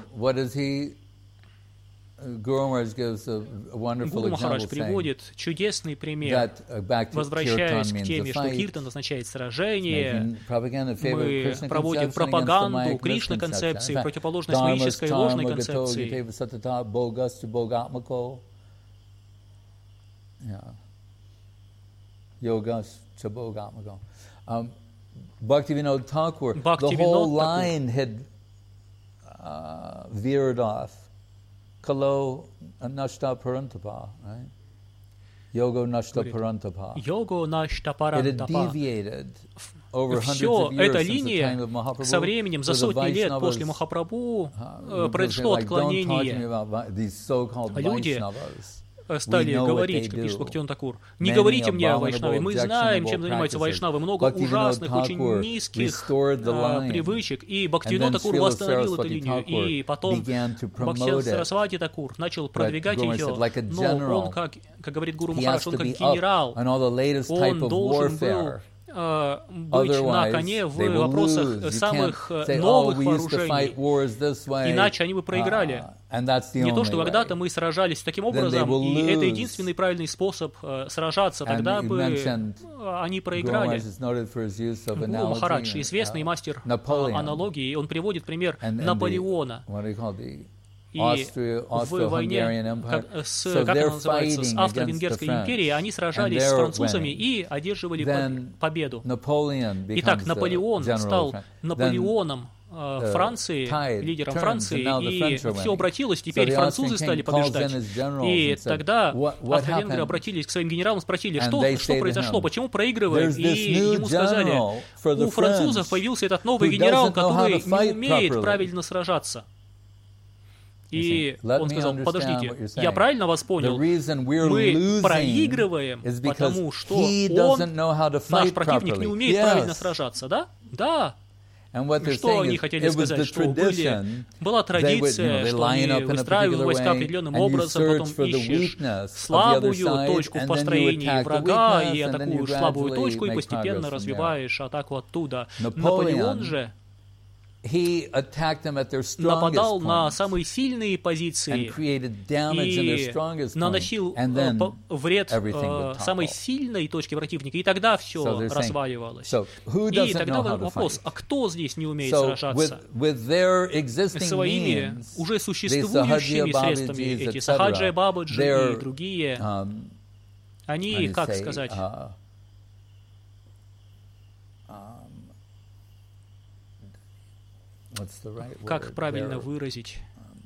Speaker 1: Гуру Махарадж приводит чудесный пример, возвращаясь к теме, что киртан означает сражение, мы проводим пропаганду Кришна-концепции, противоположность магической ложной концепции.
Speaker 2: Bhaktivinoda Thakur, the whole line had uh, veered off. Kalo nashta parantapa, right? Yogo nashta parantapa.
Speaker 1: Yogo nashta parantapa.
Speaker 2: It had deviated over hundreds
Speaker 1: Все,
Speaker 2: of years
Speaker 1: эта
Speaker 2: since the
Speaker 1: линия
Speaker 2: time of Mahaprabhu.
Speaker 1: Со временем, за сотни лет после Махапрабху, произошло отклонение. Люди стали говорить, как пишет Бхактивинода Такур, не говорите мне о вайшнаве, мы знаем, чем занимаются вайшнавы, много ужасных, очень низких а, привычек, и Бхактивинода Такур восстановил эту линию, и потом Бхактивинода Сарасвати Такур начал продвигать ее, но он, как, как говорит Гуру Махарадж, он как генерал, он должен был быть на коне в вопросах самых новых вооружений, иначе они бы проиграли. Не то, что когда-то мы сражались таким образом, и это единственный правильный способ сражаться, тогда бы они проиграли. Гуру Махарадж, известный мастер аналогии, он приводит пример Наполеона. И в войне как, с, как она называется, с Австро-Венгерской империей они сражались с французами и одерживали победу. Итак, Наполеон стал Наполеоном э, Франции, лидером Франции, и все обратилось, теперь французы стали побеждать. И тогда австро-венгры обратились к своим генералам, спросили, что, что произошло, почему проигрываем, и ему сказали, у французов появился этот новый генерал, который не умеет правильно сражаться. И он сказал, подождите, я правильно вас понял? Мы проигрываем, потому что он, наш противник, не умеет правильно сражаться, да? Да. Что они хотели сказать? Что были, была традиция, что они выстраивают войска определенным образом, потом ищешь слабую точку в построении врага и атакуешь слабую точку, и постепенно развиваешь атаку оттуда. Наполеон же нападал на самые сильные позиции и наносил вред самой сильной точке противника, и тогда все разваливалось. И тогда вопрос, а кто здесь не умеет сражаться? Своими уже существующими средствами, эти Сахаджи Бабаджи и другие, они, как сказать, как правильно выразить?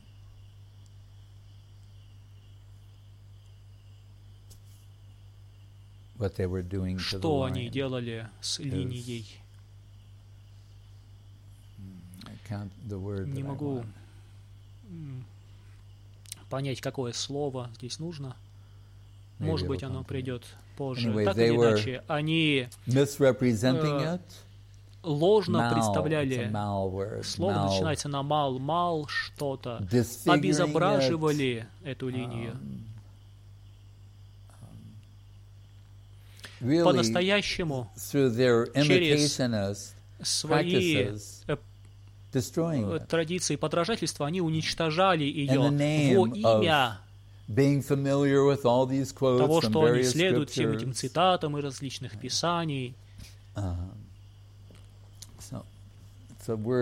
Speaker 1: Что они делали с линией? Не могу понять, какое слово здесь нужно. Может быть, оно придет позже. Так или иначе, они э, ложно представляли, слово начинается на мал, мал что-то, обезображивали эту линию. По-настоящему, через свои традиции подражательства, они уничтожали ее во имя того, что они следуют всем этим цитатам и различных писаний.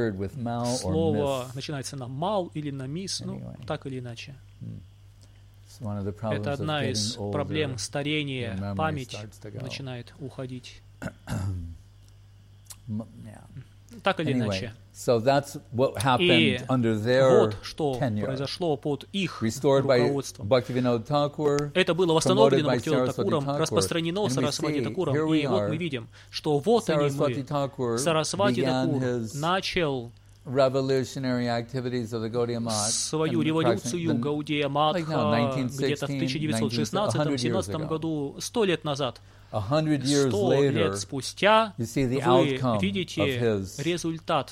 Speaker 2: Слово
Speaker 1: начинается на мал или на мис, ну, так или иначе. Это одна из проблем старения, память начинает уходить. Так или иначе.
Speaker 2: So that's what
Speaker 1: И
Speaker 2: happened under their
Speaker 1: вот что
Speaker 2: tenure.
Speaker 1: произошло под их
Speaker 2: Restored by
Speaker 1: руководством.
Speaker 2: Bhaktivinoda Thakur,
Speaker 1: Это было восстановлено Бхактивинода Такуром, распространено Сарасвати Такуром. И вот мы видим, что вот они мы. Сарасвати Такур начал свою революцию Гаудия Матха где-то в тысяча девятьсот шестнадцатом-семнадцатом году, сто лет назад. Сто лет спустя вы видите результат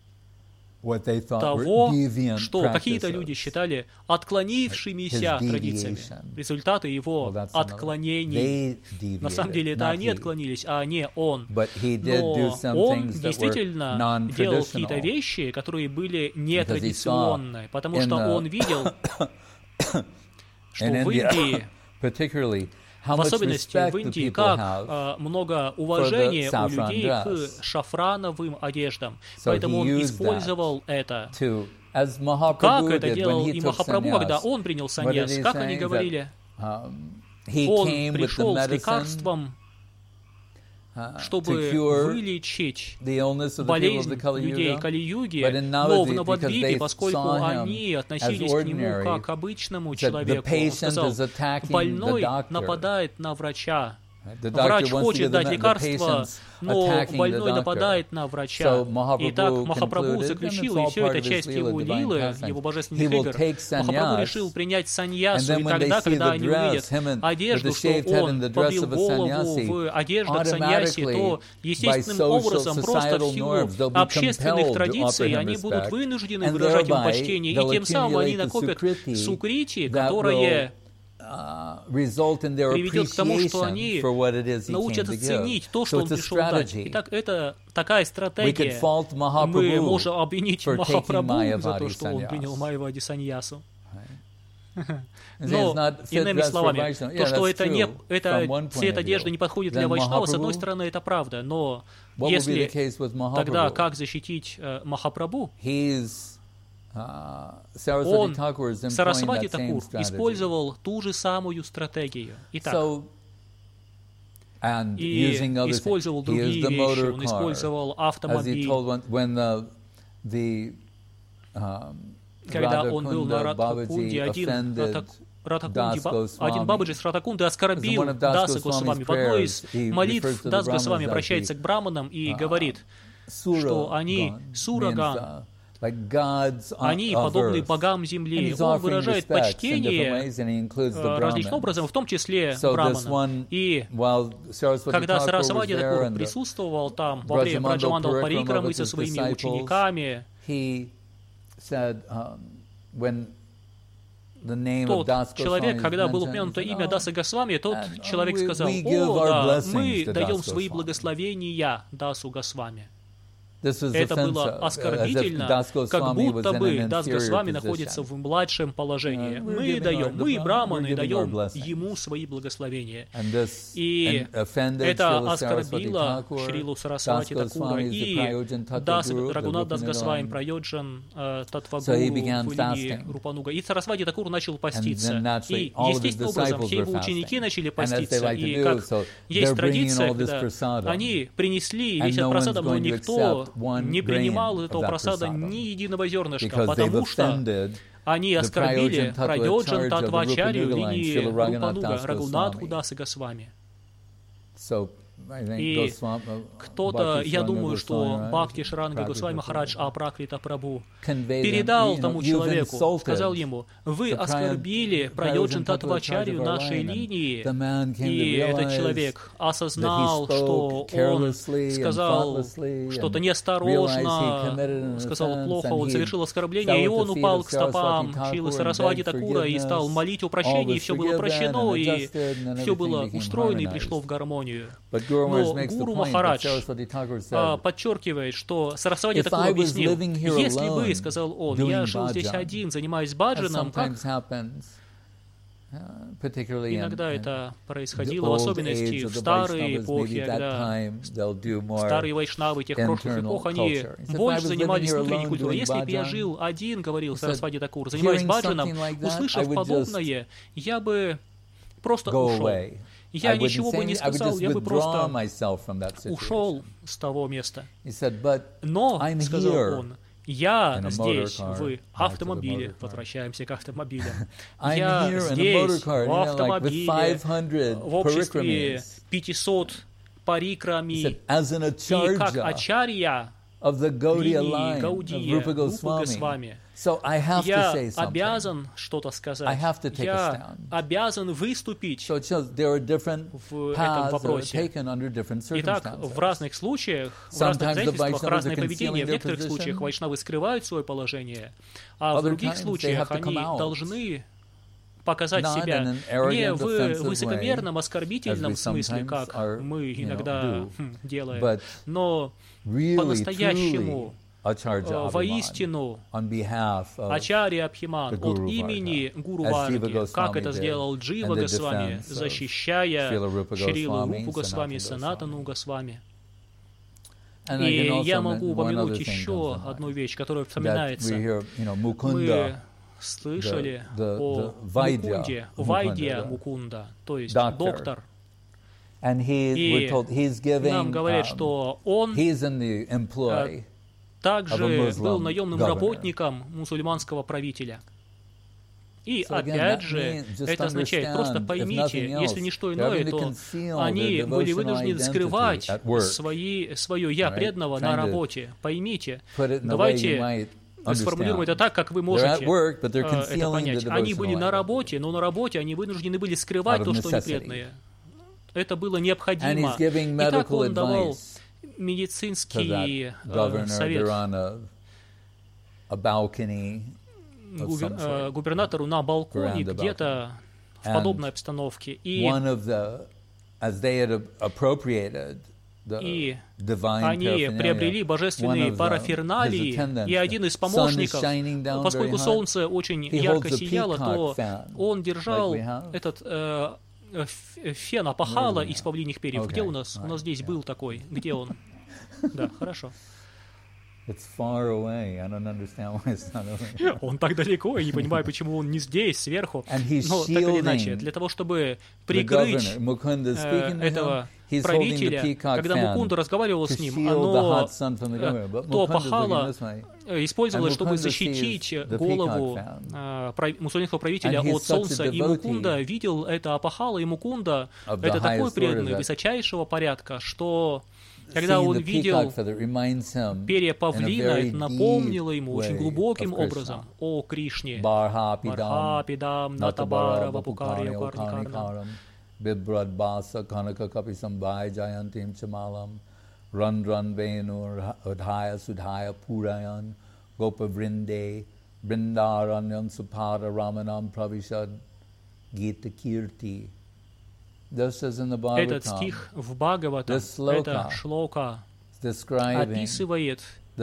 Speaker 1: того, что какие-то люди считали отклонившимися традициями. Результаты его отклонений. На самом деле это они отклонились, а не он. Но он действительно делал какие-то вещи, которые были нетрадиционные, потому что он видел, что в Индии, в особенности в Индии, как uh, много уважения у людей к шафрановым одеждам. So Поэтому он использовал это. Как это делал и Махапрабху, когда он принял саньяс? Как они говорили? Um, он пришел с лекарством, чтобы вылечить болезнь людей Кали-юги, но в Навадвипе, поскольку они относились к нему как к обычному человеку, он сказал, больной нападает на врача. Врач хочет дать лекарство, но больной нападает на врача. И так Махапрабху заключил, и все это часть его лилы, его божественных игр. Махапрабху решил принять саньясу, и тогда, когда они увидят одежду, что он побрил голову в одеждах саньяси, то естественным образом просто в силу общественных традиций они будут вынуждены выражать ему почтение, и тем самым они накопят сукрити, которое приведет к тому, что они научатся ценить то, что он пришел дать. Итак, это такая стратегия. Мы можем обвинить Махапрабху за то, что он принял Майявади саньясу. Но, иными словами, то, что это не, это, цвет одежды не подходит для вайшнава, с одной стороны, это правда. Но если тогда как защитить э, Махапрабху? Он, Сарасвати Такур, использовал ту же самую стратегию. Итак, и использовал другие вещи. Он использовал автомобиль. Когда он был на Радхакунде, один, Радхакунде, один Бабаджи с Радхакунды оскорбил Даса Госвами. В одной из молитв Дас Госвами обращается к браманам и говорит, что они сураган, они подобны богам земли. Он выражает почтение различным образом, в том числе браманам. И когда Сарасвати Такур присутствовал там во время Браджамандал Парикрамы со своими учениками, тот человек, когда было упомянуто имя Даса Госвами, тот человек сказал: «О, да, мы даем свои благословения Дасу Госвами». Это было оскорбительно, как будто бы Дас Госвами находится в младшем положении. Мы даем, мы, браманы, даем ему свои благословения. И это оскорбило Шрилу Сарасвати Такура и Дас, Рагунат Дас Госвами, Прайоджан, Татвагуру, Фулини, Рупануга. И Сарасвати Такур начал поститься. И естественным образом все его ученики начали поститься. И как есть традиция, когда они принесли весь этот просадом, но никто не принимал этого просада ни единого зернышка, потому что они оскорбили Прайоджан Татвачарью линии Рупануга, Рагунатху Даса Госвами. И кто-то, я думаю, что Бхакти Шаранга Госвами Махарадж Апракрита Прабху передал тому человеку, сказал ему: вы оскорбили Прайоджан Татвачарью нашей линии. И этот человек осознал, что он сказал что-то неосторожно, сказал плохо, он совершил оскорбление, и он упал к стопам Шрилы Сарасвати Такура и стал молить о прощении, и все было прощено, и все было устроено, и пришло в гармонию. Но Гуру Махарадж а, подчеркивает, что Сарасвати Такур объяснил: если бы, сказал он, я жил здесь один, занимаясь баджаном, как Иногда это происходило, в особенности в старые эпохи, когда старые вайшнавы тех прошлых эпох, они больше занимались внутренней культурой. Если бы я жил один, говорил Сарасвати Такур, занимаясь баджаном, услышав подобное, я бы просто ушел. Я ничего бы не сказал, я бы просто ушел с того места. Но, сказал он, я здесь, в автомобиле, возвращаемся к автомобилю, я здесь, в автомобиле, в обществе пятисот парикрами, и как ачарья линии Гаудия, Рупы Госвами, я обязан что-то сказать, я обязан выступить в этом вопросе. Итак, в разных случаях, в разных обстоятельствах разное поведение. В некоторых случаях вайшнавы скрывают свое положение, а в других случаях они должны показать себя не в высокомерном, оскорбительном смысле, как мы иногда делаем, но по-настоящему, воистину, Ачарья Абхиман от имени Гуру Варги, как это сделал Джива Госвами, защищая Шрилу Рупу Госвами, Санатану Госвами. И я могу упомянуть еще одну вещь, которая вспоминается. Мы слышали о Мукунде, Вайдья Мукунда, то есть доктор. И нам говорят, что он также был наемным работником мусульманского правителя. И опять же, это означает, просто поймите, если не что иное, то они были вынуждены скрывать свои, свое «я» преданного на работе. Поймите, давайте сформулируем это так, как вы можете это понять. Они были на работе, но на работе они вынуждены были скрывать то, что они преданные. Это было необходимо. Итак, он давал медицинский э, совет губер, э, губернатору на балконе где-то в подобной обстановке. И, и они приобрели божественные параферналии, и один из помощников, поскольку солнце очень ярко сияло, то он держал этот э, фен опахала из павлиньих перьев. Где у нас? У нас здесь был такой. Где он? Да, хорошо. Он так далеко, я не понимаю, почему он не здесь, сверху. Но так или иначе, для того, чтобы прикрыть э, этого правителя, когда Мукунда разговаривал с ним, оно, э, то опахало использовалось, чтобы защитить голову э, мусульманского правителя от солнца. И Мукунда видел это опахало, и Мукунда — это такой преданный высочайшего порядка, что когда он видел перья павлина, это напомнило ему очень глубоким образом о Кришне. Бархапидам, Натабара, Вапукарья, Карникарнам. Бибрадбаса, Канака Каписамбай, Джаянтим Чамалам, Ран Ран Вену, Удхая Судхая Purayan, Gopa Vrinde, Brindaranyan Supara Ramanam Pravishad, Gita Kirti. Этот стих в Бхагаватам, эта шлока описывает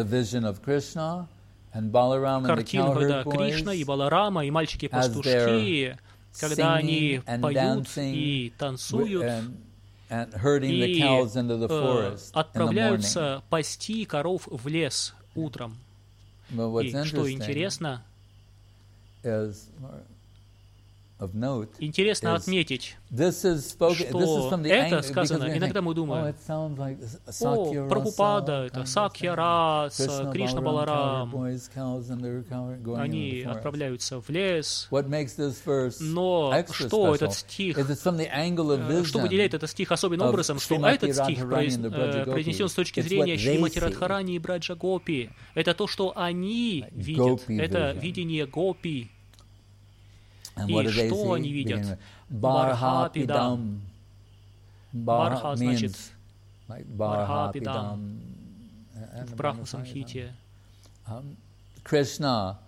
Speaker 1: картину, когда Кришна и Баларама, и мальчики-пастушки, когда они поют и танцуют, и э, отправляются пасти коров в лес утром. И что интересно, интересно отметить, что это сказано, иногда мы думаем, о, Прабхупада, это Сакья Раса, Кришна Баларам, они отправляются в лес, но что этот стих, что выделяет этот стих особенным образом, что этот стих произнесен с точки зрения Шримати Радхарани и Браджа Гопи, это то, что они видят, это видение Гопи. И что они видят? Бархапидам. Барха значит Бархапидам в Брахма-самхите. Кришна,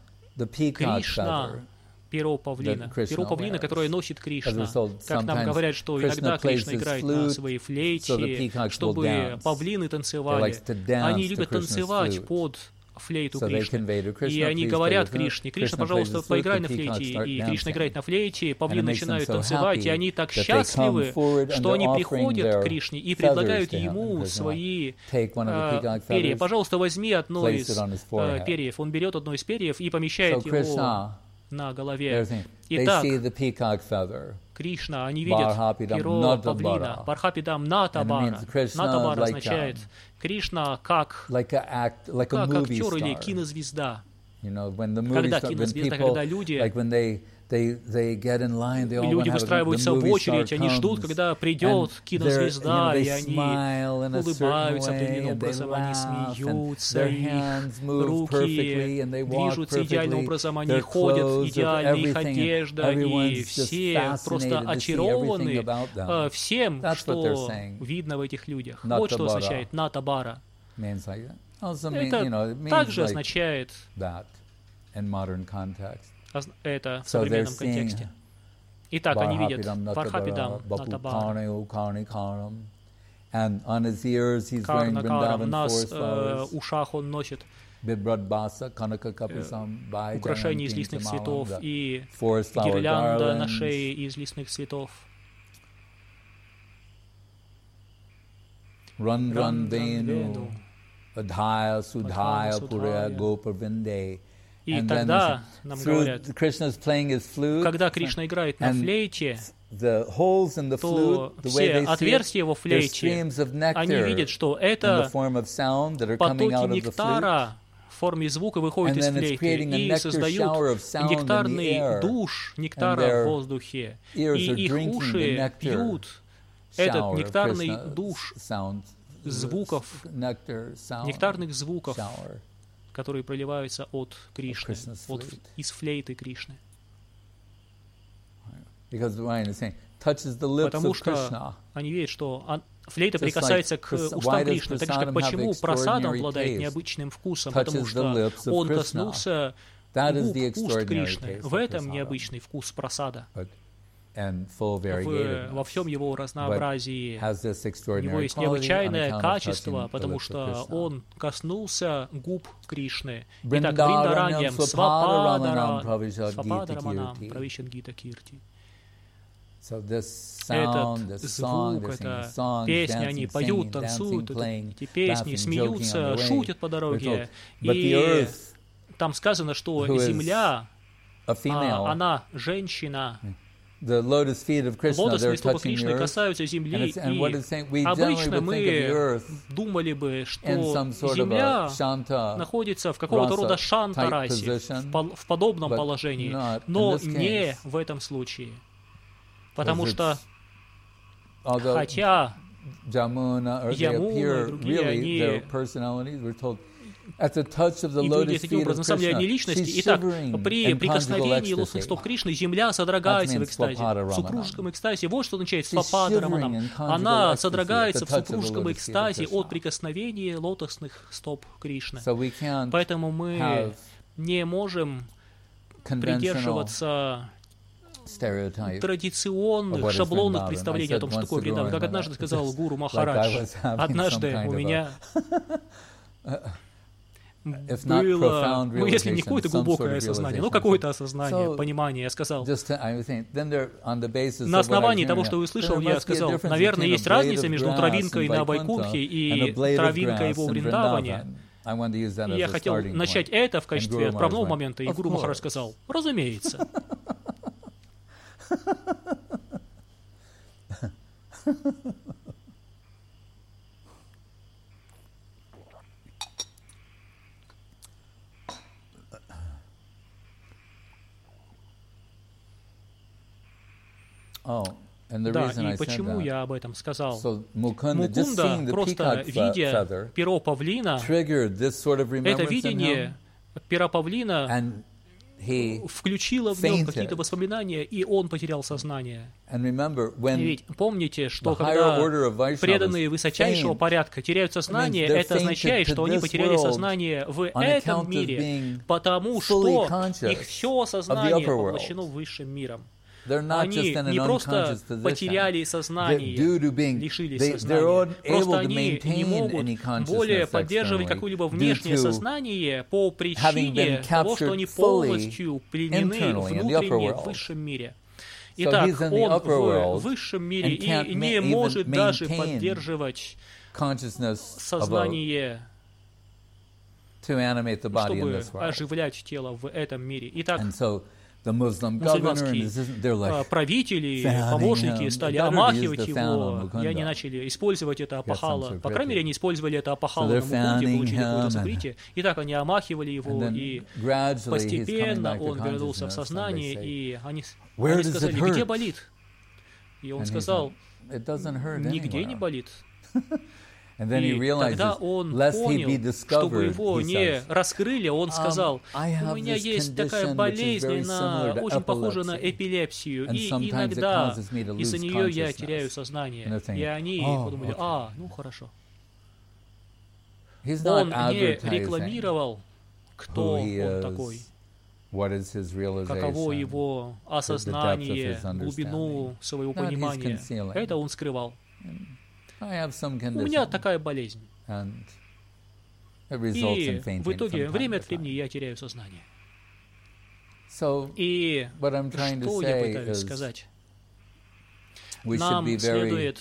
Speaker 1: перо павлина. Перо павлина, которое носит Кришна. Как нам говорят, что иногда Кришна играет на своей флейте, чтобы павлины танцевали. Они любят танцевать под флейту Кришны. И они говорят Кришне: Кришна, пожалуйста, поиграй на флейте. И Кришна играет на флейте, павлины начинают танцевать, и они так счастливы, что они приходят к Кришне и предлагают ему свои э, перья. Пожалуйста, возьми одно из э, перьев. Он берет одно из перьев и помещает его на голове. Итак, Кришна, они видят перо павлина. Бархапидам Натабара. Натабара означает Кришна как, как актер или кинозвезда. Когда кинозвезда, когда люди... Люди выстраиваются в очередь, они ждут, когда придет кинозвезда, и они улыбаются определенным образом, они смеются, их руки движутся идеальным образом, они ходят идеально, их одежда, и все просто очарованы всем, что видно в этих людях. Вот что означает «натабара». Это также означает это в современном контексте. Итак, они видят Вархапидам Натабара. Карна Карам, нас в ушах он носит украшения из листных цветов и гирлянда на шее из листных цветов.
Speaker 2: Run, run, Venu, Adhaya, Sudhaya, Puraya, Gopavinde.
Speaker 1: И тогда нам говорят, когда Кришна играет на флейте, то все отверстия во флейте, они видят, что это потоки нектара в форме звука выходят из флейты и создают нектарный душ нектара в воздухе. И их уши пьют этот нектарный душ звуков, нектарных звуков, которые проливаются от Кришны, от, из флейты Кришны. Потому что они видят, что флейта прикасается к устам Кришны, так же, как почему прасада обладает необычным вкусом, потому что он коснулся губ, уст Кришны. В этом необычный вкус прасада. В, во всем его разнообразии. У него есть необычайное качество, потому что он коснулся губ Кришны. Итак, Вриндараньям Свападараманам Правишангита Кирти. Этот звук, эта песня, они поют, танцуют эти песни, смеются, шутят по дороге. И там сказано, что земля, она женщина. Лотосные стопы Кришны касаются земли, и обычно мы думали бы, что земля находится в какого-то рода шантарасе, в подобном положении, но не в этом случае. Потому что, хотя Ямуна и другие, они... И люди таким образом, на самом деле, они личности. Итак, при прикосновении лотосных стоп Кришны земля содрогается в экстазе, в супружеском экстазе. Вот что означает Свападараманам. Она содрогается в супружеском экстазе от прикосновения лотосных стоп Кришны. Поэтому мы не можем придерживаться традиционных, шаблонных представлений о том, что такое Вриндан. Как однажды сказал гуру Махарадж, однажды у меня... было, ну, если не какое-то глубокое осознание, но какое-то осознание, понимание, я сказал. На основании того, что услышал, я сказал, наверное, есть разница между травинкой на Вайкунтхе и травинкой во Вриндаване. И я хотел начать это в качестве отправного момента, и гуру Махарадж сказал, разумеется.
Speaker 2: Oh,
Speaker 1: да, и почему я об этом сказал? So, Мукунда, просто видя перо павлина, это видение пера павлина включило в нем какие-то воспоминания, и он потерял сознание.
Speaker 2: Remember,
Speaker 1: и ведь помните, что когда преданные высочайшего порядка теряют сознание, это означает, что они потеряли сознание в этом мире, потому что их все сознание поглощено высшим миром. Они не просто потеряли сознание, лишились сознания, просто они не могут более поддерживать какое-либо внешнее сознание по причине того, что они полностью пленены внутренне в высшем мире. Итак, он в высшем мире и не может даже поддерживать сознание, чтобы оживлять тело в этом мире. Итак, мусульманские правители, помощники стали омахивать его, и они начали использовать это апахала. По крайней мере, они использовали это апахала на Мукунде, получили какое-то сокрытие. И так они омахивали его, и постепенно он вернулся в сознание, и они, они сказали, где болит? И он сказал, нигде не болит. И тогда он понял, чтобы его не раскрыли, он сказал, у меня есть такая болезнь, она очень похожа на эпилепсию, и иногда из-за нее я теряю сознание. И они подумали, а, ну хорошо. Он не рекламировал, кто он такой, каково его осознание, глубину своего понимания. Это он скрывал. У меня такая болезнь. И в итоге, время от времени я теряю сознание. И что я пытаюсь сказать? Нам следует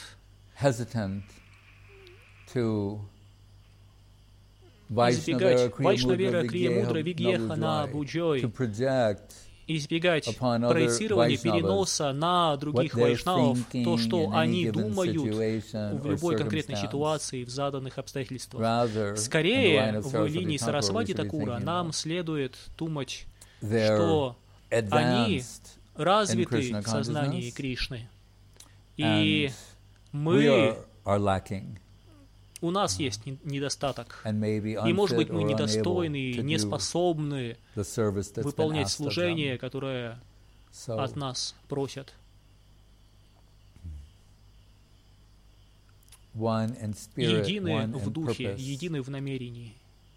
Speaker 1: избегать Вайшнавера Крия Мудра Вигьеха Буджой, избегать проецирования, переноса на других вайшнавов, то, что они думают в любой конкретной ситуации, в заданных обстоятельствах. Скорее, в линии Сарасвати Такура нам следует думать, что они развиты в сознании Кришны, и мы... У нас есть недостаток, и, может быть, мы недостойны, не способны выполнять служение, которое от нас просят. Едины в духе, едины в намерении.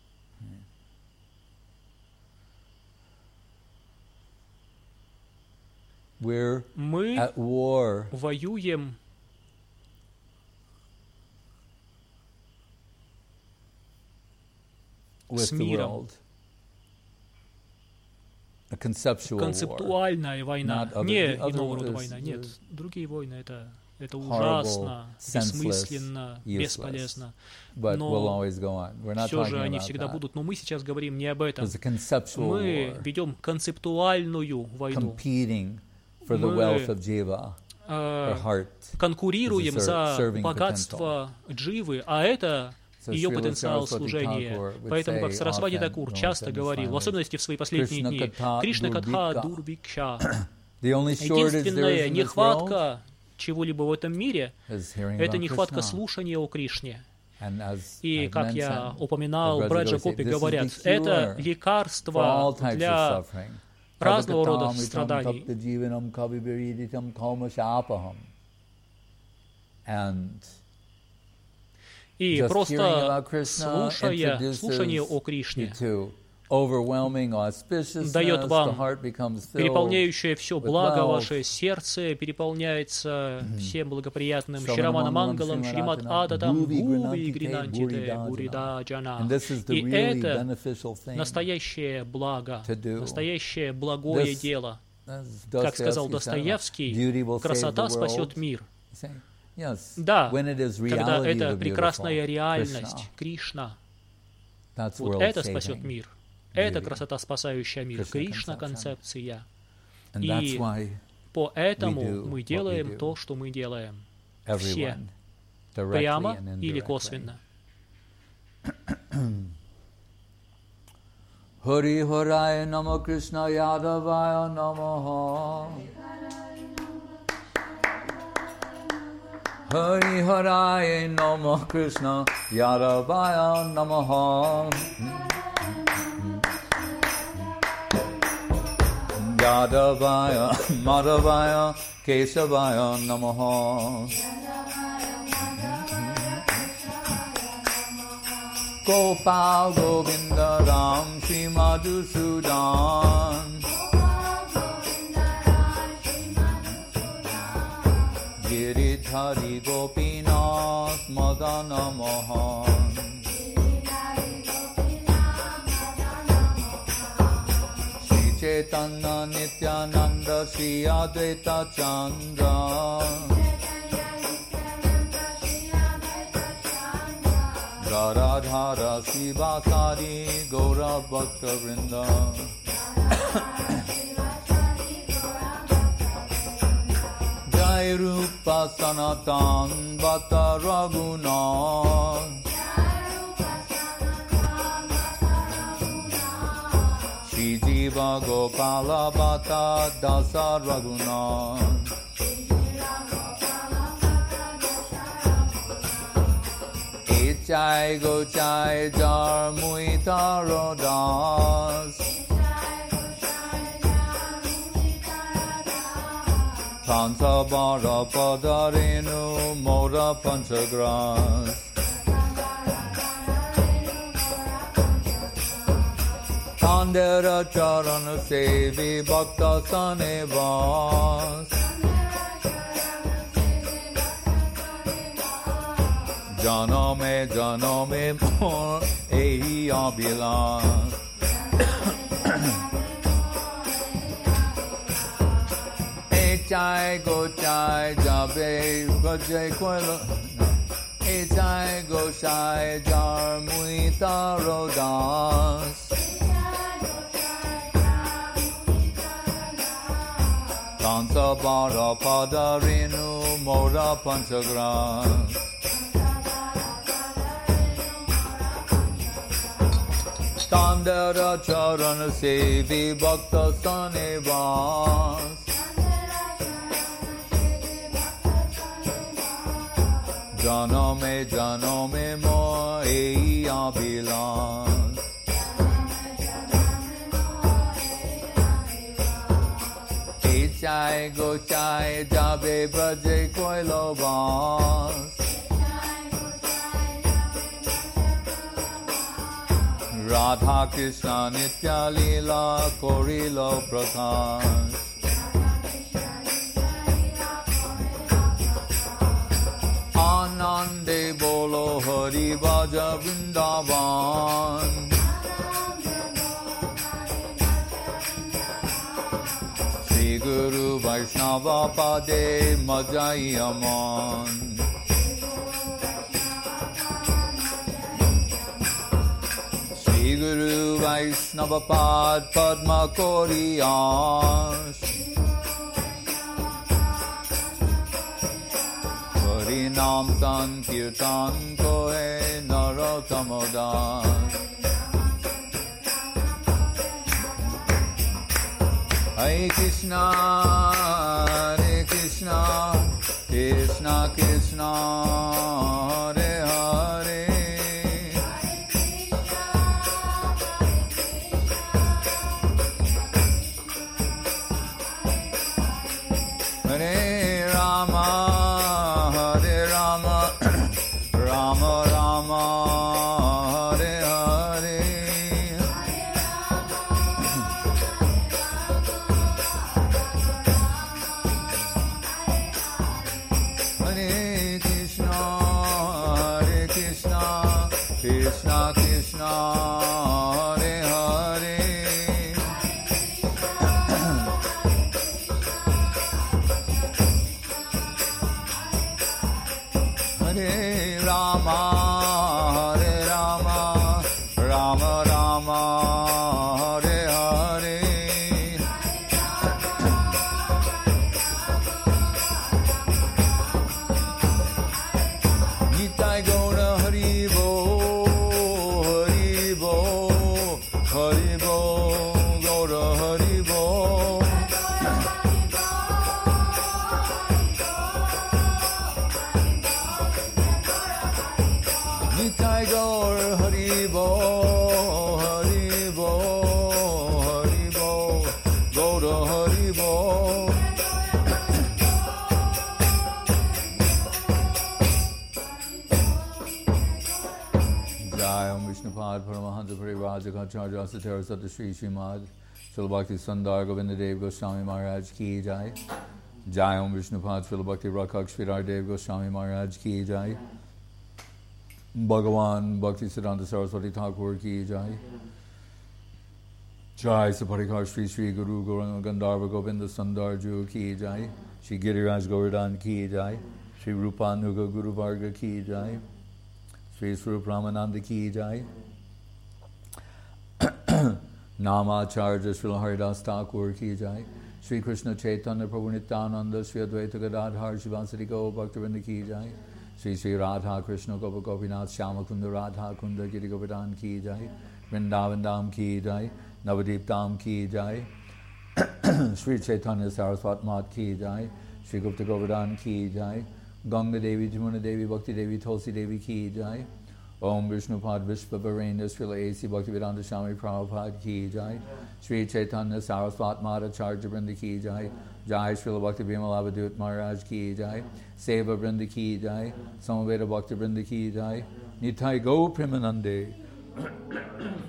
Speaker 1: Мы воюем с миром. Концептуальная война, не иного рода война. Нет, другие войны это, это ужасно, бессмысленно, бесполезно. Но все же они всегда будут. Но мы сейчас говорим не об этом. Мы ведем концептуальную войну. Мы э, конкурируем за богатство дживы, а это ее потенциал служения. Поэтому, как Сарасвати Такур часто говорил, в особенности в свои последние дни, Кришна Катха Дурвикша. Единственная нехватка чего-либо в этом мире — это нехватка слушания о Кришне. И, как я упоминал, Браджа Копи говорят, это лекарство для разного рода страданий. И просто слушая, слушание о Кришне дает вам переполняющее все благо, ваше сердце переполняется всем благоприятным Ширамана Мангалам, Шримад Адатам, Гуви Гринантите, Гурида Джана. И это настоящее благо, настоящее благое дело. Как сказал Достоевский, красота спасет мир. Да, когда это прекрасная реальность, Кришна, вот это спасет мир. Это красота, спасающая мир, Кришна-концепция. И поэтому мы делаем то, что мы делаем. Все. Прямо или косвенно. Хари Харая Нама Кришна Ядавая Намаха. Hari Haraya Namah Krishna Yadavaya Namaha Yadavaya Madhavaya Kesavaya Namaha Gopal Govinda Ram Shri Madhusudan
Speaker 2: Giridhari Gopinath Madana Mohan Shri Chaitanya Nityananda Shri Advaita Chandra Radhara Sivasari Gaura Bhakta Vrinda Jai Rupa Sanatan Bhatta Raghunath Shri Jiva Gopala Bhatta Dasa Raghunath Jai Go Jai Jar Muitaro Das Pansa Bara Padarenu Mora Panchagras Tandera Charana Sevi Bhakta Sanevas Janame Janame Mor Ehi Abhilas Echai Go Chai Jabe Gajay Koilo Echai Go Chai Jar Muita Rodas Kansa Bara Padarinu Mora Panchagras Tandera Charana Sevi Bhakta Sanevas Janame Janame Mo Ei Abhilas Echai Go Chai Jabe Braje Koilovas Radha Krishna Nitya Leela Korilo Prakash Anande Bolo Hari Bhaja Vrindavan Shri Guru Vaishnava Pade Majai Aman Guru Vaishnava Pad Padma Koriyash Hari Nam Sankirtan Kohe Narottamodar Hare Krishna Hare Krishna Krishna Krishna Hare Hare Paramahansa Satya Sri Srimad Srila Bhakti Sundar Govinda Dev Goswami Maharaj Ki Jai. Jai Om Vishnupad Srila Bhakti Rakshak Sridhar Dev Goswami Maharaj ki jai. Bhagavan Bhakti Siddhanta Saraswati Thakur ki jai. Jai Saparikar Shri Shri Guru Gauranga Gandharva Govinda Sandarju ki jai. Shri Giriraj Govardhan ki jai. Shri Rupanuga Guru Varga ki jai. Shri Swarup Ramananda ki jai. Namacharya Srila Haridas Thakur ki jai. Shri Krishna Chaitanya Prabhu Nityananda Shri Advaita Gadadhar Shivasati Go Bhaktivinoda ki jai. Shri Shri Radha Krishna Gopa Gopinath Shyama Kunda Radha Kunda Giri Govardhan ki jai. Vrindavan Dham ki jai. Navadip Dham ki jai. Shri Chaitanya Saraswat Mat ki jai. Shri Gupta Govardhan ki jai. Ganga Devi Jamuna Devi Bhakti Devi Tulsi Devi ki jai. Om Vishnupad Vishvavarendra Srila A C Bhaktivedanta Swami Prabhupada ki jai. Shri Chaitanya Saraswat Madhacharya Vrinda ki jai. Jai Srila Bhakti Bimala Avadut Maharaj ki jai. Seva Vrinda ki jai. Samaveda Bhakti Vrinda ki jai. Nitai Go Premanande.